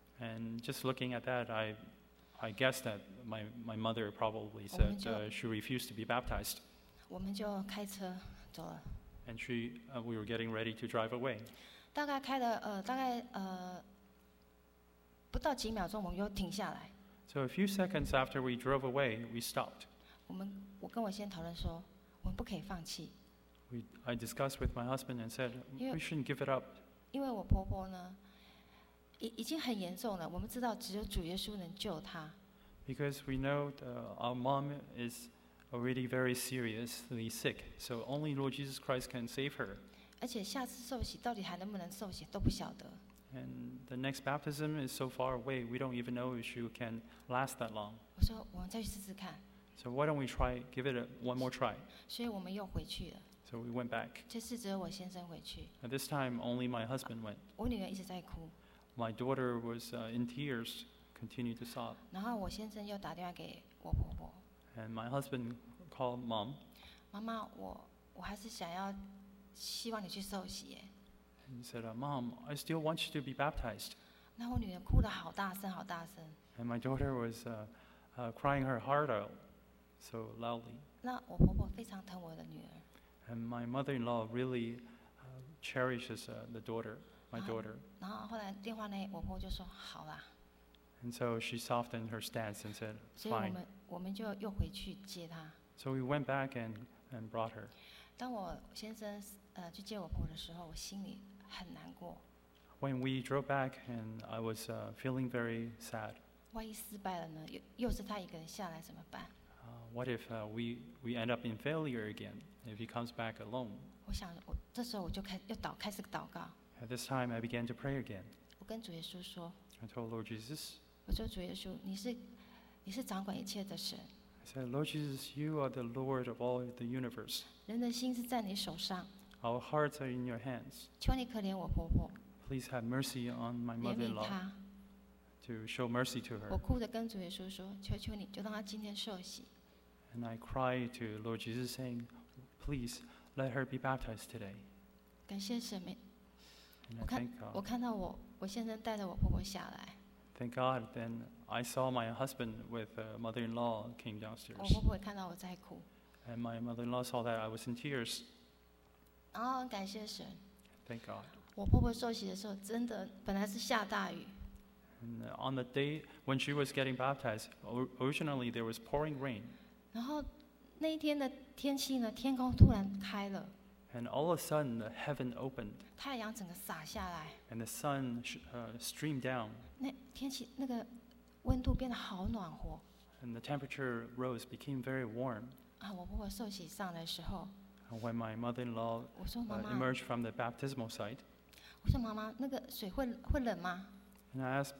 and just looking at that, I I guessed that my, my mother probably said uh, she refused to be baptized, 我们就开车走了， and she uh, we were getting ready to drive away. 大概开了呃大概呃不到几秒钟，我们又停下来。 So a few seconds after we drove away, we stopped. 我们我跟我先生讨论说，我们不可以放弃， We, I discussed with my husband and said, Yeah. we shouldn't give it up 因为我婆婆呢已已经很严重了，我们知道只有主耶稣能救她。 because we know the, our mom is already very seriously sick. So only Lord Jesus Christ can save her. 而且下次受洗到底还能不能受洗都不晓得。 And the next baptism is so far away, we don't even know if she can last that long. 我说我们再去试试看， So why don't we try, give it a, one more try? 所以我们又回去了。 So we went back. 这次只有我先生回去， At this time, only my husband went. 我女儿一直在哭， My daughter was uh, in tears, continued to sob. 然后我先生又打电话给我婆婆， And my husband called mom 妈妈，我我还是想要希望你去受洗耶。 and said, uh, Mom, I still want you to be baptized. 那我女儿哭得好大声，好大声。 And my daughter was uh, uh, crying her heart out so loudly. 那我婆婆非常疼我的女儿， And my mother-in-law really uh, cherishes uh, the daughter, my Ah. daughter. 然后后来电话那我婆婆就说好啦， And so she softened her stance and said, 所以我 fine. 们我们就又回去接她。 So we went back and, and brought her. 当我先生呃去接我婆婆的时候，我心里很难过。 When we drove back, and I was uh, feeling very sad. 万一失败了呢？又又是她一个人下来怎么办？ Uh, what if uh, we, we end up in failure again, if he comes back alone? 我想我这时候我就开又祷开始祷告， At this time, I began to pray again. 我跟主耶稣说， I told Lord Jesus, 我说主耶稣，你是你是掌管一切的神， I said, Lord Jesus, you are the Lord of all the universe. 人的心是在你手上， Our hearts are in your hands. 求你可怜我婆婆， Please have mercy on my 怜悯 mother-in-law, 她。 to show mercy to 我 her. 哭着跟主耶稣说，求求你就让她今天受洗。 And I cried to Lord Jesus, saying, please let her be baptized today. 感谢神，没 And I 我看 thank 我 God. 看到我我先生带着我婆婆下来， Thank God. Then I saw my husband with uh, mother-in-law came 我 downstairs. 婆婆也看到我在哭， And my mother-in-law saw that I was in tears. 然后很感谢神。 Thank God. 我婆婆受洗的时候，真的本来是下大雨， And uh, on the day when she was getting baptized, or- originally there was pouring rain. 然后那一天的天气呢，天空突然开了， And all of a sudden, the heaven opened, 太阳整个洒下来， and the sun sh- uh, streamed down, 那天气那个温度变得好暖和 and the temperature rose, became very warm. 啊！我婆婆受洗上来的时候， And when my mother-in-law 我说妈 uh, 妈， emerged from the baptismal site, 我说妈妈，那个水会会冷吗？ and I asked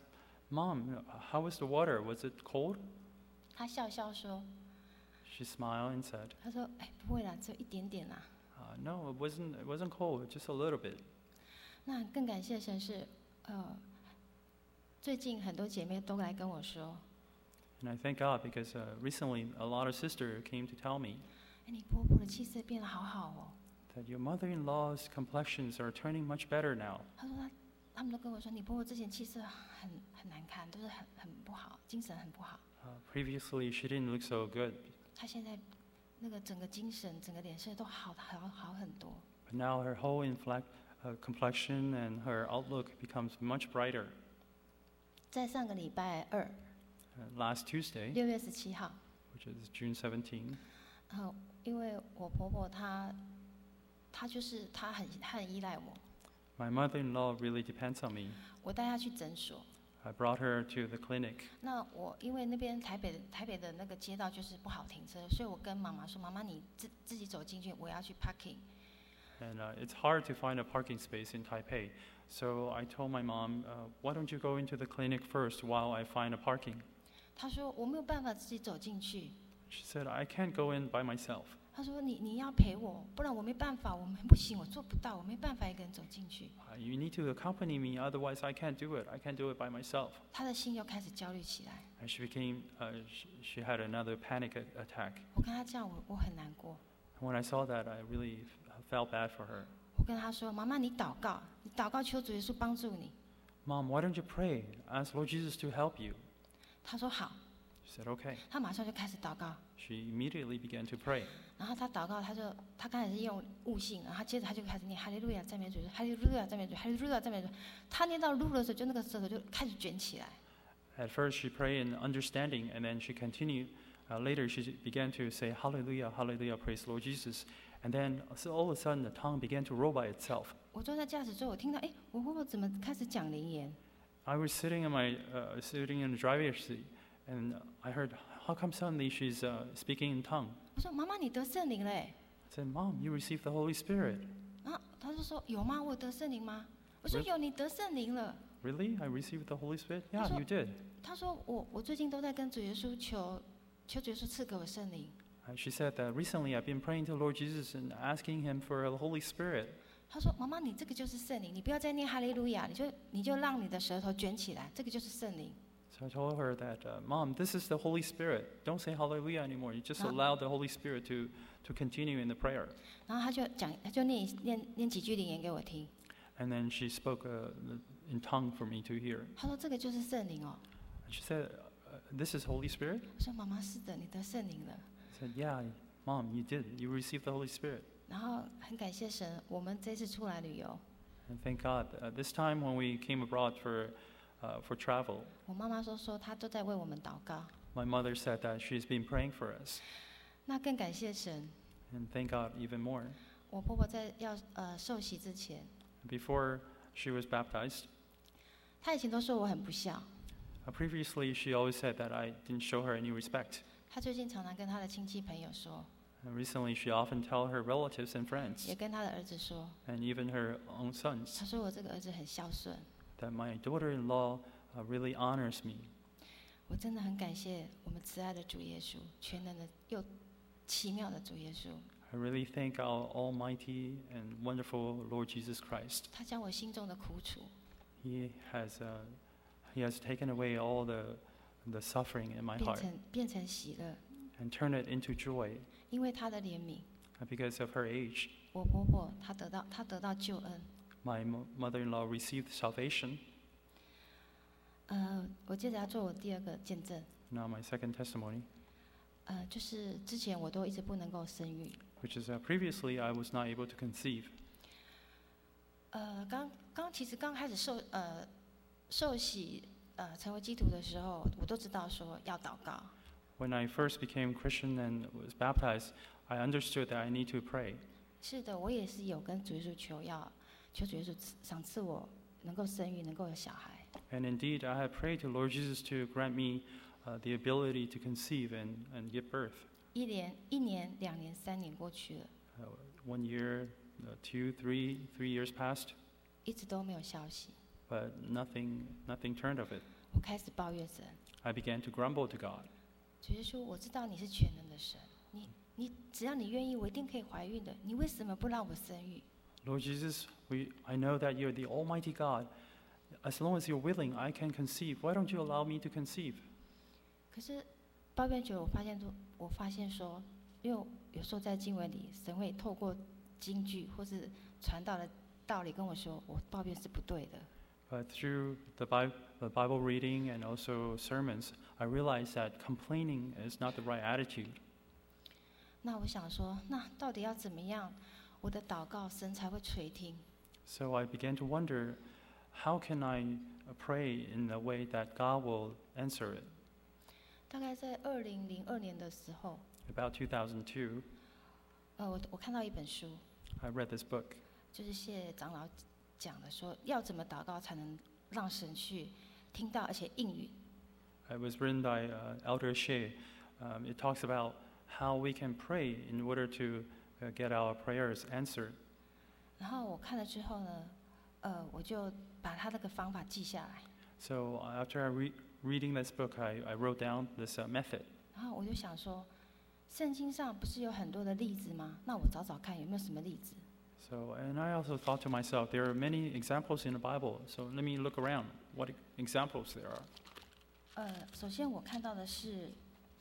Mom, how was the water? Was it cold? 他笑笑说 She smiled and said,：“ 他说，哎，不会啦，只有一点点啦。 uh, No, it wasn't, it wasn't cold, just a little bit. ” 那更感谢神是，呃，最近很多姐妹都来跟我说， And I thank God because uh, recently a lot of sisters came to tell me 哎，你婆婆的气色变得好好哦。 that your mother-in-law's complexions are turning much better now. 他说他他们都跟我说，你婆婆之前气色很很难看，都是很很不好，精神很不好。 Uh, previously, she didn't look so good, 她现在那个整个精神、整个脸色都好好好很多。 but now her whole inflect, uh, complexion and her outlook becomes much brighter. 在上个礼拜二， Uh, last Tuesday, 六月十七号， which is June seventeenth, 呃，因为我婆婆她她就是她很她很依赖我， my mother-in-law really depends on me. 我带她去诊所。 I brought her to the clinic. 那我因为那边台北的台北的那个街道就是不好停车，所以我跟妈妈说：“妈妈，你自自己走进去，我要去 parking。” And uh, it's hard to find a parking space in Taipei. So I told my mom, uh, why don't you go into the clinic first while I find a parking? 她说：“我没有办法自己走进去。 She said, I can't go in by myself. ” 她说：“你你要陪我，不然我没办法，我们不行，我做不到，我没办法一个人走进去。 Uh, you need to accompany me, otherwise I can't do it. I can't do it by myself. ” 她的心又开始焦虑起来。 And she became, uh, she, she had another panic a- attack. 我跟她这样，我我很难过。 And when I saw that, I really f- felt bad for her. 我跟她说：“妈妈，你祷告，你祷告求主耶稣帮助你。 Mom, why don't you pray? Ask Lord Jesus to help you. ” 她说：“好。” She said, okay. 她马上就开始祷告。 She immediately began to pray. 然后她祷告，她就她刚才是用悟性，然后她接着她就开始念哈利路亚赞美主，哈利路亚赞美主，哈利路亚赞美主。她念到路的时候，就那个舌头就开始卷起来。 At first, she prayed in understanding, and then she continued. Uh, later, she began to say, Hallelujah, Hallelujah, praise Lord Jesus. And then so all of a sudden, the tongue began to roll by itself. 我坐在驾驶座，我听到，哎，我婆婆怎么开始讲灵言？ I was sitting in my uh, sitting in the driver's seat, and I heard, how come suddenly she's uh, speaking in tongue? 我说：“妈妈，你得圣灵了。” I said, Mom, you received the Holy Spirit. 然后她就说：“有吗？我得圣灵吗？”我说：“ Really？ 有，你得圣灵了。” Really? I received the Holy Spirit? Yeah, Also- you did. 她说：“我我最近都在跟主耶稣求，求主耶稣赐给我圣灵。” Uh, she said that recently I've been praying to Lord Jesus and asking Him for the Holy Spirit. 她说：“妈妈，你这个就是圣灵，你不要再念哈利路亚，你就你就让你的舌头卷起来，这个就是圣灵。” So I told her that, uh, Mom, this is the Holy Spirit. Don't say Hallelujah anymore. You just No. allow the Holy Spirit to, to continue in the prayer. 然后她就讲，她就念一念念几句灵言给我听。 And then she spoke uh, in tongue for me to hear. 她说：“这个就是圣灵哦。” And she said, uh, this is Holy Spirit? 我说：“妈妈，是的，你得圣灵了。” I said, yeah, Mom, you did. You received the Holy Spirit. 然后很感谢神，我们这次出来旅游， And thank God. Uh, this time when we came abroad for, uh, for travel, 我妈妈说说她都在为我们祷告。 my mother said that she's been praying for us. 那更感谢神， And thank God even more. 我婆婆在要呃受洗之前， Before she was baptized, 她以前都说我很不孝， uh, previously she always said that I didn't show her any respect. 她最近常常跟她的亲戚朋友说， And recently she often tell her relatives and friends, 也跟她的儿子说， and even her own sons, 她说我这个儿子很孝顺。 that my daughter-in-law uh, really honors me. 我真的很感谢我们慈爱的主耶稣，全能的又奇妙的主耶稣， I really thank our almighty and wonderful Lord Jesus Christ. 他将我心中的苦楚， He has, uh, he has taken away all the, the suffering in my 变 heart 成变成喜乐， and turned it into joy. 因为他的怜悯， Uh, Because of her age, 我婆婆她得到她得到救恩。 my mo- mother-in-law received salvation. 呃，我接着要做我第二个见证， Now my second testimony, 呃，就是之前我都一直不能够生育， which is uh, previously I was not able to conceive. 呃，刚刚其实刚开始受呃受洗呃成为基督徒的时候，我都知道说要祷告， When I first became Christian and was baptized, I understood that I need to pray. 是的，我也是有跟主耶稣求要求主耶稣赐赏赐我能够生育，能够有小孩。 And indeed, I have prayed to Lord Jesus to grant me uh, the ability to conceive and, and give birth. 一年、一年、两年、三年过去了， Uh, one year, uh, two, three, three years passed, 一直都没有消息。 but nothing, nothing turned of it. 我开始抱怨神。 I began to grumble to God. 主耶稣，我知道你是全能的神，你你只要你愿意，我一定可以怀孕的。你为什么不让我生育？ Lord Jesus, we, I know that you're the Almighty God. As long as you're willing, I can conceive. Why don't you allow me to conceive? 可是抱怨久了，我发现说，我发现说，因为有时候在经文里，神会透过经句或是传道的道理跟我说，我抱怨是不对的。 But through the Bible, the Bible reading and also sermons, I realized that complaining is not the right attitude. 那我想说，那到底要怎么样，我的祷告神才会垂听？ So I began to wonder, how can I pray in a way that God will answer it? 大概在二零零二年的时候， About two thousand two, 呃，我我看到一本书， I read this book. 就是谢长老讲的说，要怎么祷告才能让神去听到，而且应允。 It was written by uh, Elder Shea. Um, it talks about how we can pray in order to uh, get our prayers answered. 然后我看了之后呢，呃，我就把他那个方法记下来。 So after I re- reading this book, I, I wrote down this uh, method. 然后我就想说，圣经上不是有很多的例子吗？那我找找看有没有什么例子。 So, and I also thought to myself, there are many examples in the Bible. So let me look around what examples there are. 呃，首先我看到的是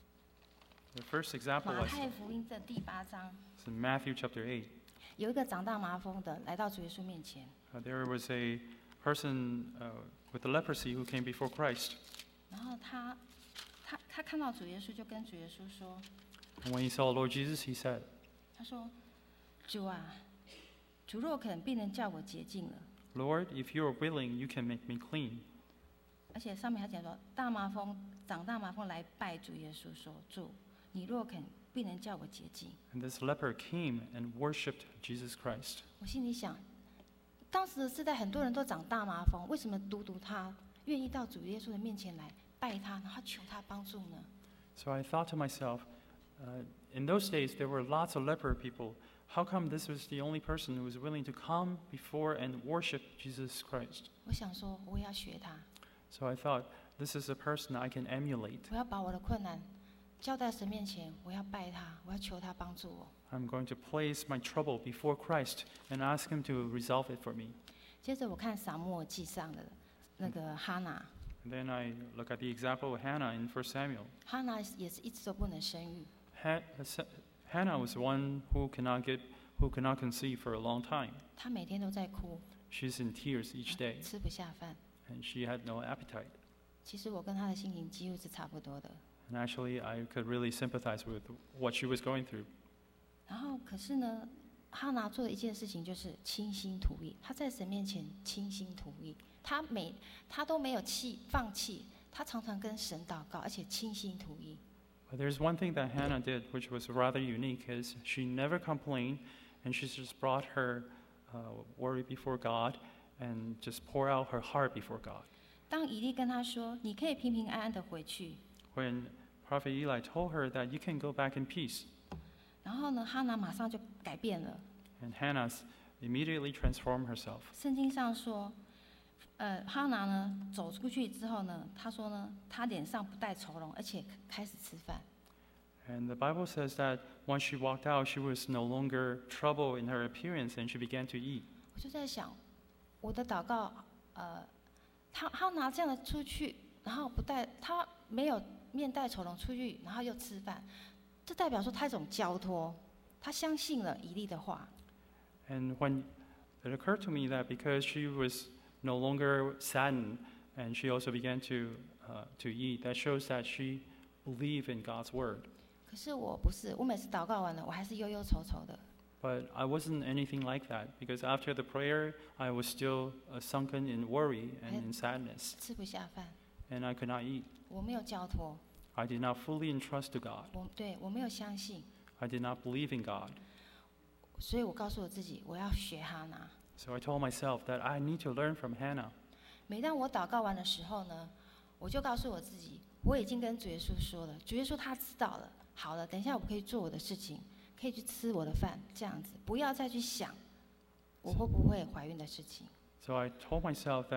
The first example 马 is 太福音的第八章， in Matthew chapter eight. 有一个长大麻风的来到主耶稣面前， Uh, there was a person uh, with leprosy who came before Christ. 然后他他他看到主耶稣，就跟主耶稣说， And when he saw Lord Jesus, he said, 他说：“主啊，主若肯，必能叫我洁净了。” Lord, if you are willing, you can make me clean. 而且上面还讲说，大麻风长大麻风来拜主耶稣说：“主，你若肯，必能叫我洁净。” And this leper came and worshipped Jesus Christ. 我心里想，当时的时代很多人都长大麻风，为什么独独他愿意到主耶稣的面前来拜他，然后求他帮助呢？ So I thought to myself, uh, in those days there were lots of leper people. How come this was the only person who was willing to come before and worship Jesus Christ? 我想说，我也要学他， So I thought, this is a person I can emulate. 我要把我的困难交在神面前，我要拜他，我要求他帮助我。 I'm going to place my trouble before Christ and ask him to resolve it for me. 接着我看撒母耳记上的那个哈拿， And then I look at the example of Hannah in First Samuel. 哈拿也是一直都不能生育， Ha- uh, Hannah was one who cannot get, who cannot conceive for a long time. 她每天都在哭， She's in tears each day, 吃不下饭。 and she had no appetite. 其实我跟她的心情几乎是差不多的。 And actually, I could really sympathize with what she was going through. 然后可是呢，哈拿做的一件事情就是倾心吐意，她在神面前倾心吐意，她每她都没有弃放弃，她常常跟神祷告，而且倾心吐意。 But there's one thing that Hannah did, which was rather unique, is she never complained, and she just brought her uh, worry before God and just pour out her heart before God. 当以利跟她说：“你可以平平安安的回去。” When Prophet Eli told her that you can go back in peace, 然后呢，哈拿马上就改变了。 and Hannah immediately transformed herself. 圣经上说，呃，哈拿呢走出去之后呢，他说呢，他脸上不带愁容，而且开始吃饭。 And the Bible says that once she walked out, she was no longer troubled in her appearance, and she began to eat. 我就在想，我的祷告，呃，他他拿这样的出去，然后不带他没有面带愁容出去，然后又吃饭，这代表说他一种交托，他相信了以利的话。 And when it occurred to me that because she was no longer saddened, and she also began to uh, to eat, that shows that she believed in God's word. 可是我不是，我每次祷告完了，我还是忧忧愁愁的。 But I wasn't anything like that, because after the prayer, I was still uh, sunken in worry and in sadness, 吃不下饭， and I could not eat. 我没有交托， I did not fully entrust to God. 我对我没有相信， I did not believe in God. 所以我告诉我自己，我要学哈拿。 So I told myself that I need to learn from Hannah. 每当我祷告完的时候呢，我就告诉我自己，我已经跟主耶稣说了，主耶稣他知道了。好了，等一下我可以做我的事情，可以去吃我的饭，这样子，不要再去想我会不会怀孕的事情。 So I told myself that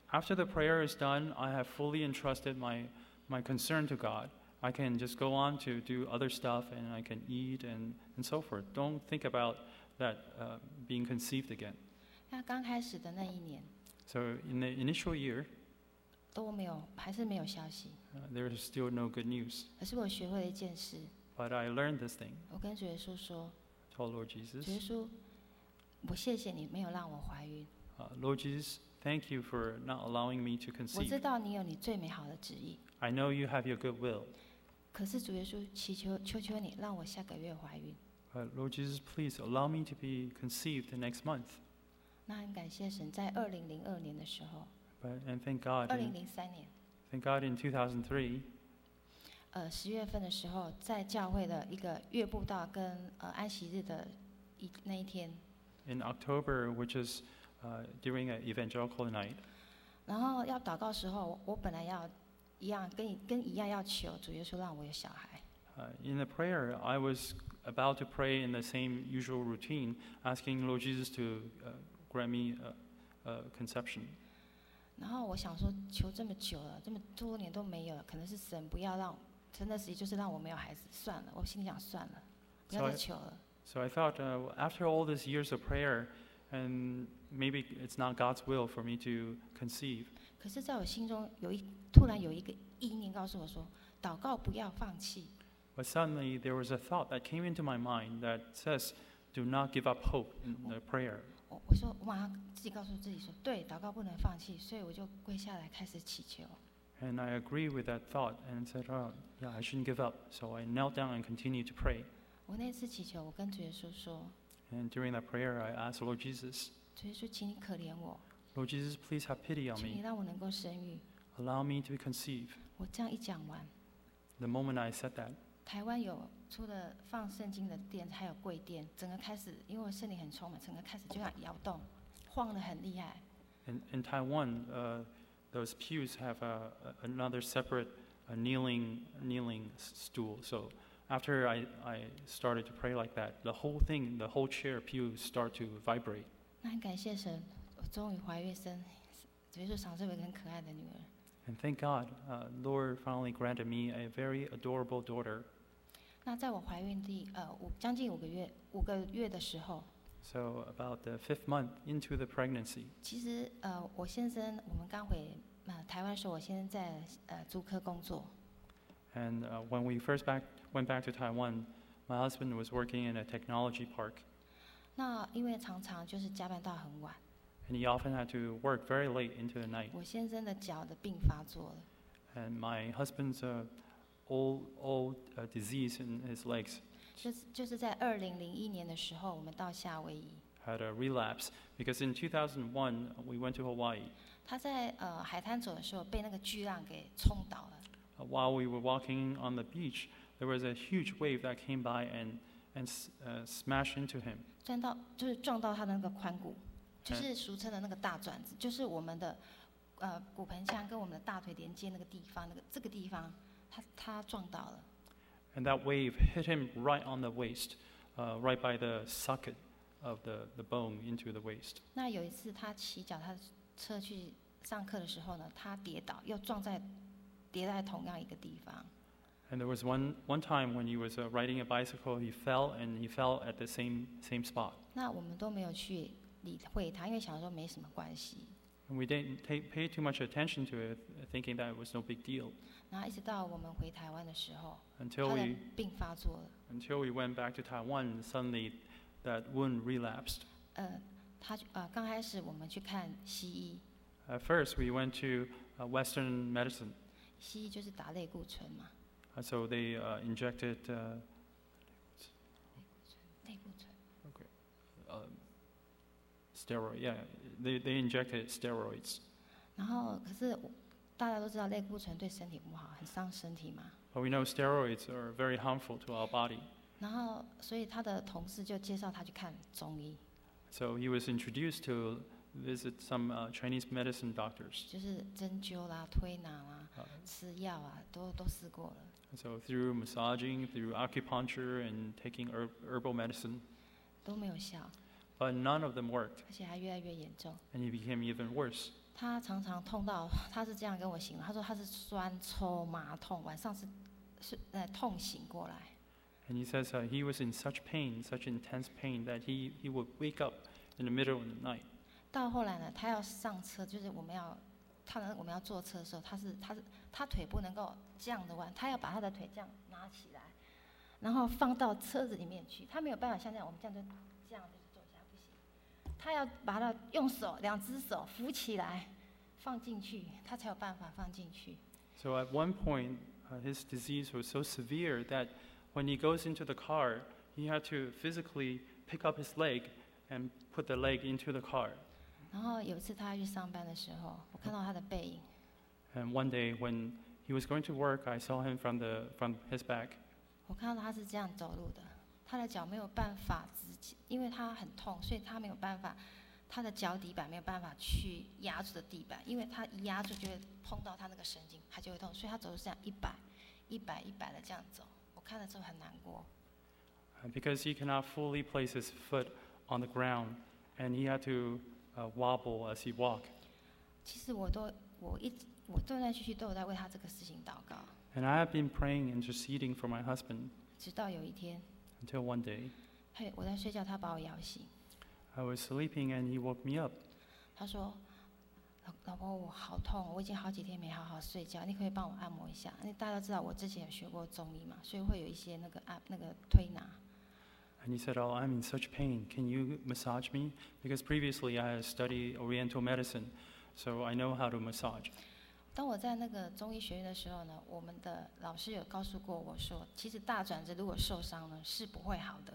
after the prayer is done, I have fully entrusted my, my concern to God. I can just go on to do other stuff, and I can eat and, and so forth. Don't think about that uh, being conceived again. 那刚开始的那一年 So in the initial year, 都没有，还是没有消息。 uh, there is still no good news. 可是我学会了一件事， But I learned this thing. 我跟主耶稣说 Told Lord：“ 主耶 Jesus, 稣，我谢谢你没有让我怀孕。 uh, Lord Jesus, thank you for not allowing me to 我知 conceive. 道你有你最美好的旨意， I know you have your good will. 可是主耶稣，祈求求求你让我下个月怀孕。 But Lord Jesus, please allow me to be conceived the next month. 那很感谢神，在二零零二年的时候， But, and thank God, 二零 in, 零三年， thank God in two thousand three, 呃，十月份的时候，在教会的一个月布道跟呃安息日的一那一天， in October, which is uh, during an evangelical night, 然后要祷告的时候，我本来要一样跟你跟一样要求主耶稣让我有小孩， uh, in the prayer, I was about to pray in the same usual routine, asking Lord Jesus to uh, grant me a, a conception. 然后我想说，求这么久了，这么多年都没有了，可能是神不要让，神的旨意就是让我没有孩子，算了，我心里想算了，不要 So 再 I- 求了。 So I thought, uh, after all these years of prayer, and maybe it's not God's will for me to conceive. 可是，在我心中有一突然有一个意念告诉我说，祷告不要放弃。 But suddenly there was a thought that came into my mind that says, do not give up hope in the prayer. 我我说，我马上自己告诉自己说，对，祷告不能放弃，所以我就跪下来开始祈求。 And I agree with that thought and said, oh, yeah, I shouldn't give up. So I knelt down and continued to pray. 我那次祈求，我跟主耶稣说， And during that prayer, I asked Lord Jesus, 主耶稣，请你可怜我， Lord Jesus, please have pity on 请你 me. 让我能够生育。 Allow me to conceive. 我这样一讲完， The moment I said that, 台湾有除了放圣经的店，还有柜店，整个开始，因为我圣灵很充满，整个开始就像摇动，晃得很厉害。 in, in Taiwan, uh, those pews have a, a, another separate a kneeling, kneeling s- stool. So after I, I started to pray like that, the whole thing, the whole chair pew start to vibrate. 那很感谢神，我终于怀孕生，主耶稣赏赐我一个很可爱的女儿。 And thank God, uh, Lord finally granted me a very adorable daughter. 那在我怀孕第呃五将近五个月五个月的时候， So about the fifth month into the pregnancy, 其实呃我先生我们刚回呃台湾的时候，我先生在呃租科工作。 and uh, when we first back, went back to Taiwan, my husband was working in a technology park, 那因为常常就是加班到很晚， and he often had to work very late into the night. 我先生的脚的病发作了， And my husband's uh, old, old uh, disease in his legs 就是就是在二零零一年的时候，我们到夏威夷， had a relapse because in two thousand one we went to Hawaii. 他在呃海滩走的时候被那个巨浪给冲倒了， Uh, while we were walking on the beach, there was a huge wave that came by and, and s- uh, smashed into him. 撞到就是撞到他的那个髋骨，就是俗称的那个大转子，就是我们的呃骨盆腔跟我们的大腿连接那个地方，那个这个地方，他他撞到了。 And that wave hit him right on the waist, uh, right by the socket of the, the bone into the waist. 那有一次他骑脚踏车去上课的时候呢，他跌倒，又撞在跌在同样一个地方。 And there was one, one time when he was uh, riding a bicycle, he fell and he fell at the same, same spot. 那我们都没有去理会他，因为想说没什么关系。 And we didn't take, pay too much attention to it, thinking that it was no big deal. 然后一直到我们回台湾的时候， Until 他的 we, 病发作了。 until we went back to Taiwan, suddenly that wound relapsed. 呃，他呃刚开始我们去看西医， At first, we went to uh, Western medicine. 西医就是打类固醇嘛， Uh, so they uh, injected uh, 类固醇。 uh, steroid. Yeah, they, they injected steroids. 然后可是我大家都知道类固醇对身体不好，很伤身体嘛。 But we know steroids are very harmful to our body. 然后所以他的同事就介绍他去看中医， So he was introduced to visit some uh, Chinese medicine doctors. 就是针灸啦、推拿啦、 Uh, 吃药啊，都都试过了， so through massaging, through acupuncture, and taking herb, herbal medicine, 都没有效， but none of them worked, 而且还越来越严重。 and he became even worse. 他常常痛到，他是这样跟我形容，他说他是酸抽麻痛，晚上是是呃痛醒过来。 And he says uh, he was in such pain, such intense pain, that he, he would wake up in the middle of the night. 到后来呢，他要上车，就是我们要，他呢我们要坐车的时候，他是他是他腿不能够这样的弯，他要把他的腿这样拿起来，然后放到车子里面去，他没有办法像这样，我们这样就这样就是坐下不行，他要把他用手两只手扶起来，放进去，他才有办法放进去。 So at one point, uh, his disease was so severe that when he goes into the car, he had to physically pick up his leg and put the leg into the car. 然后有一次他去上班的时候，我看到他的背影。 And one day when he was going to work, I saw him from the from his back. 我看到他是这样走路的，他的脚没有办法直接，因为他很痛，所以他没有办法，他的脚底板没有办法去压住的地板，因为他一压住就会碰到他那个神经，他就会痛，所以他走路是这样一摆、一摆、一摆的这样走。我看了之后很难过。 Uh, because he cannot fully place his foot on the ground, and he had to uh, wobble as he walked. 其实我都我一直我断断续续都有在为他这个事情祷告， And I have been praying, interceding for my husband 直到有一天， until one day 嘿，我在睡觉，他把我摇醒， I was sleeping and he woke me up. 他说：“老老婆，我好痛，我已经好几天没好好睡觉，你可以帮我按摩一下？因为大家都知道我之前有学过中医嘛，所以会有一些那个按那个推拿。” And he said, "Oh, I'm in such pain. Can you massage me? Because previously I had studied Oriental medicine, so I know how to massage." 当我在那个中医学院的时候呢，我们的老师有告诉过我说，其实大转子如果受伤了是不会好的。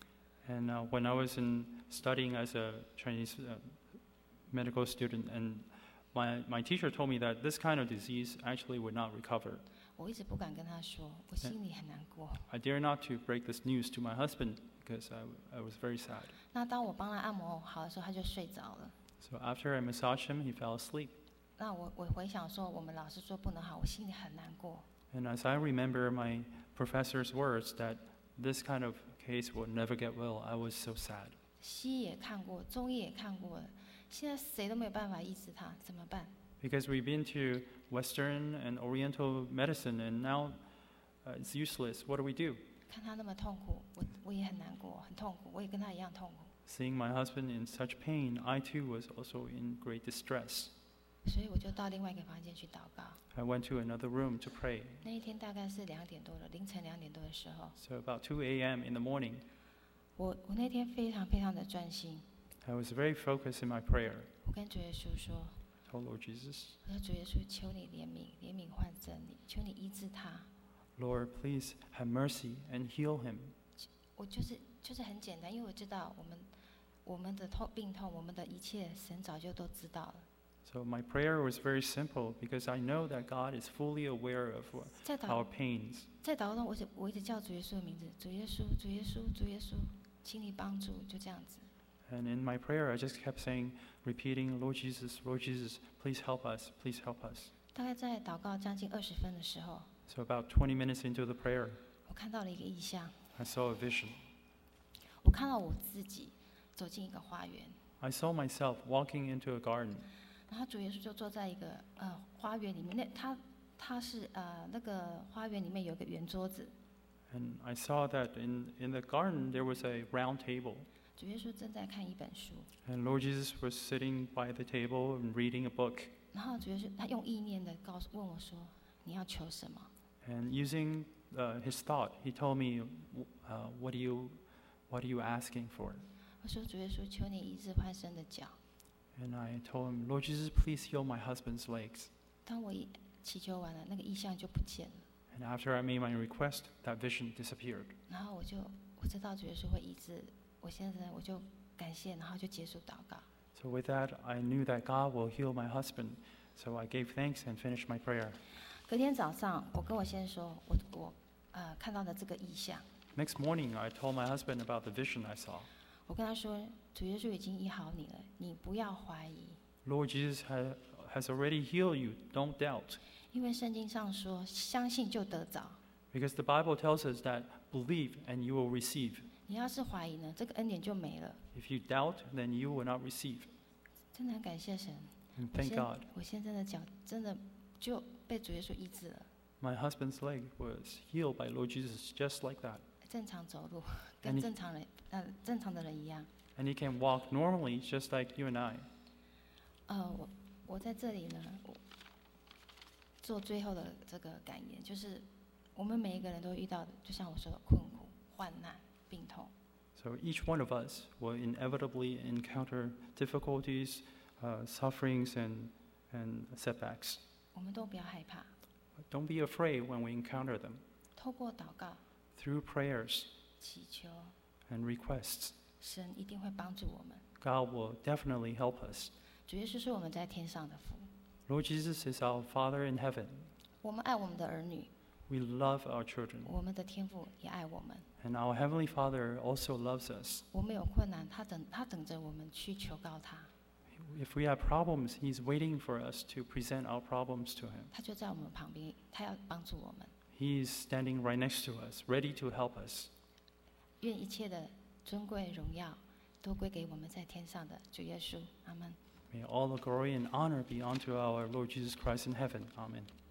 And uh, when I was in studying as a Chinese uh, medical student, and my, my teacher told me that this kind of disease actually would not recover. 我一直不敢跟他说，我心里很难过。 I dare not to break this news to my husband because I, I was very sad. 那当我帮他按摩好的时候，他就睡着了。 So after I massaged him, he fell asleep. 那我我回想说，我们老师说不能好，我心里很难过。 And as I remember my professor's words that this kind of case will never get well, I was so sad. 西医也看过，中医也看过了，现在谁都没有办法医治他，怎么办？ Because we've been to Western and Oriental medicine, and now uh, it's useless. What do we do? 看他那么痛苦，我我也很难过，很痛苦，我也跟他一样痛苦。 Seeing my husband in such pain, I too was also in great distress. 所以我就到另外一个房间去祷告。 I went to another room to pray. 那一天大概是两点多了，凌晨两点多的时候， So about two a.m. in the morning, 我我那天非常非常的专心， I was very focused in my prayer. 我跟主耶稣说， I told Lord Jesus, 我说主耶稣，求你怜悯，怜悯换真理，求你医治他。 Lord, please have mercy and heal him. 我就是就是很简单，因为我知道我们我们的痛病痛，我们的一切神早就都知道了。 So my prayer was very simple because I know that God is fully aware of 在祷 our pains. 在祷告中，我一我一直叫主耶稣的名字，主耶稣，主耶稣，主耶稣，请你帮助，就这样子。 And in my prayer, I just kept saying, repeating, Lord Jesus, Lord Jesus, please help us, please help us. 大概在祷告将近二十分的时候， So about twenty minutes into the prayer, 我看到了一个异象， I saw a vision. 我看到我自己走进一个花园， I saw myself walking into a garden. 然后主耶稣就坐在一个呃花园里面，那他他是呃那个花园里面有一个圆桌子， And I saw that in, in the garden there was a round table. 主耶稣正在看一本书， And Lord Jesus was sitting by the table and reading a book. 然后主耶稣他用意念的告诉问我说，你要求什么？ And using uh, his thought, he told me, uh, what, do you, what are you asking for? 我说主耶稣，求你医治换生的脚。 And I told him, Lord Jesus, please heal my husband's legs. 当我一祈求完了，那个意象就不见了。 And after I made my request, that vision disappeared. 然后我就我知道主耶稣会医治我先生，我就感谢，然后就结束祷告。 So with that, I knew that God will heal my husband. So I gave thanks and finished my prayer. 隔天早上，我跟我先生说，我我呃看到的这个意象， Next morning, I told my husband about the vision I saw. 我跟他说，主耶稣已经医好你了，你不要怀疑， Lord Jesus ha- has already healed you. Don't doubt. 因为圣经上说，相信就得着。 Because the Bible tells us that believe and you will receive. 你要是怀疑呢，这个恩典就没了。 If you doubt, then you will not receive. 真的很感谢神， And 我 thank 先 God, 我先生的脚真的就被主耶稣医治了， my husband's leg was healed by Lord Jesus just like that. 正常走路， And 跟 he- 正常人呃正常的人一样。 And he can walk normally just like you and I. 呃，我我在这里呢，我做最后的这个感言，就是我们每一个人都遇到的，就像我说的困苦、患难、病痛。 So each one of us will inevitably encounter difficulties, uh, sufferings, and, and setbacks. 我们都不要害怕， Don't be afraid when we encounter them. 透过祷告、 Through prayers 祈求， and requests, 神一定会帮助我们。 God will definitely help us. 主耶稣是我们在天上的父， Lord Jesus is our Father in heaven. 我们爱我们的儿女， We love our children. 我们的天父也爱我们。 And our Heavenly Father also loves us. 我们有困难，他等他等着我们去求告他， If we have problems, He's waiting for us to present our problems to Him. 他就在我们旁边，他要帮助我们。 He's standing right next to us, ready to help us. 愿一切的尊贵荣耀都归给我们在天上的主耶稣。阿门。 May all the glory and honor be unto our Lord Jesus Christ in heaven. Amen.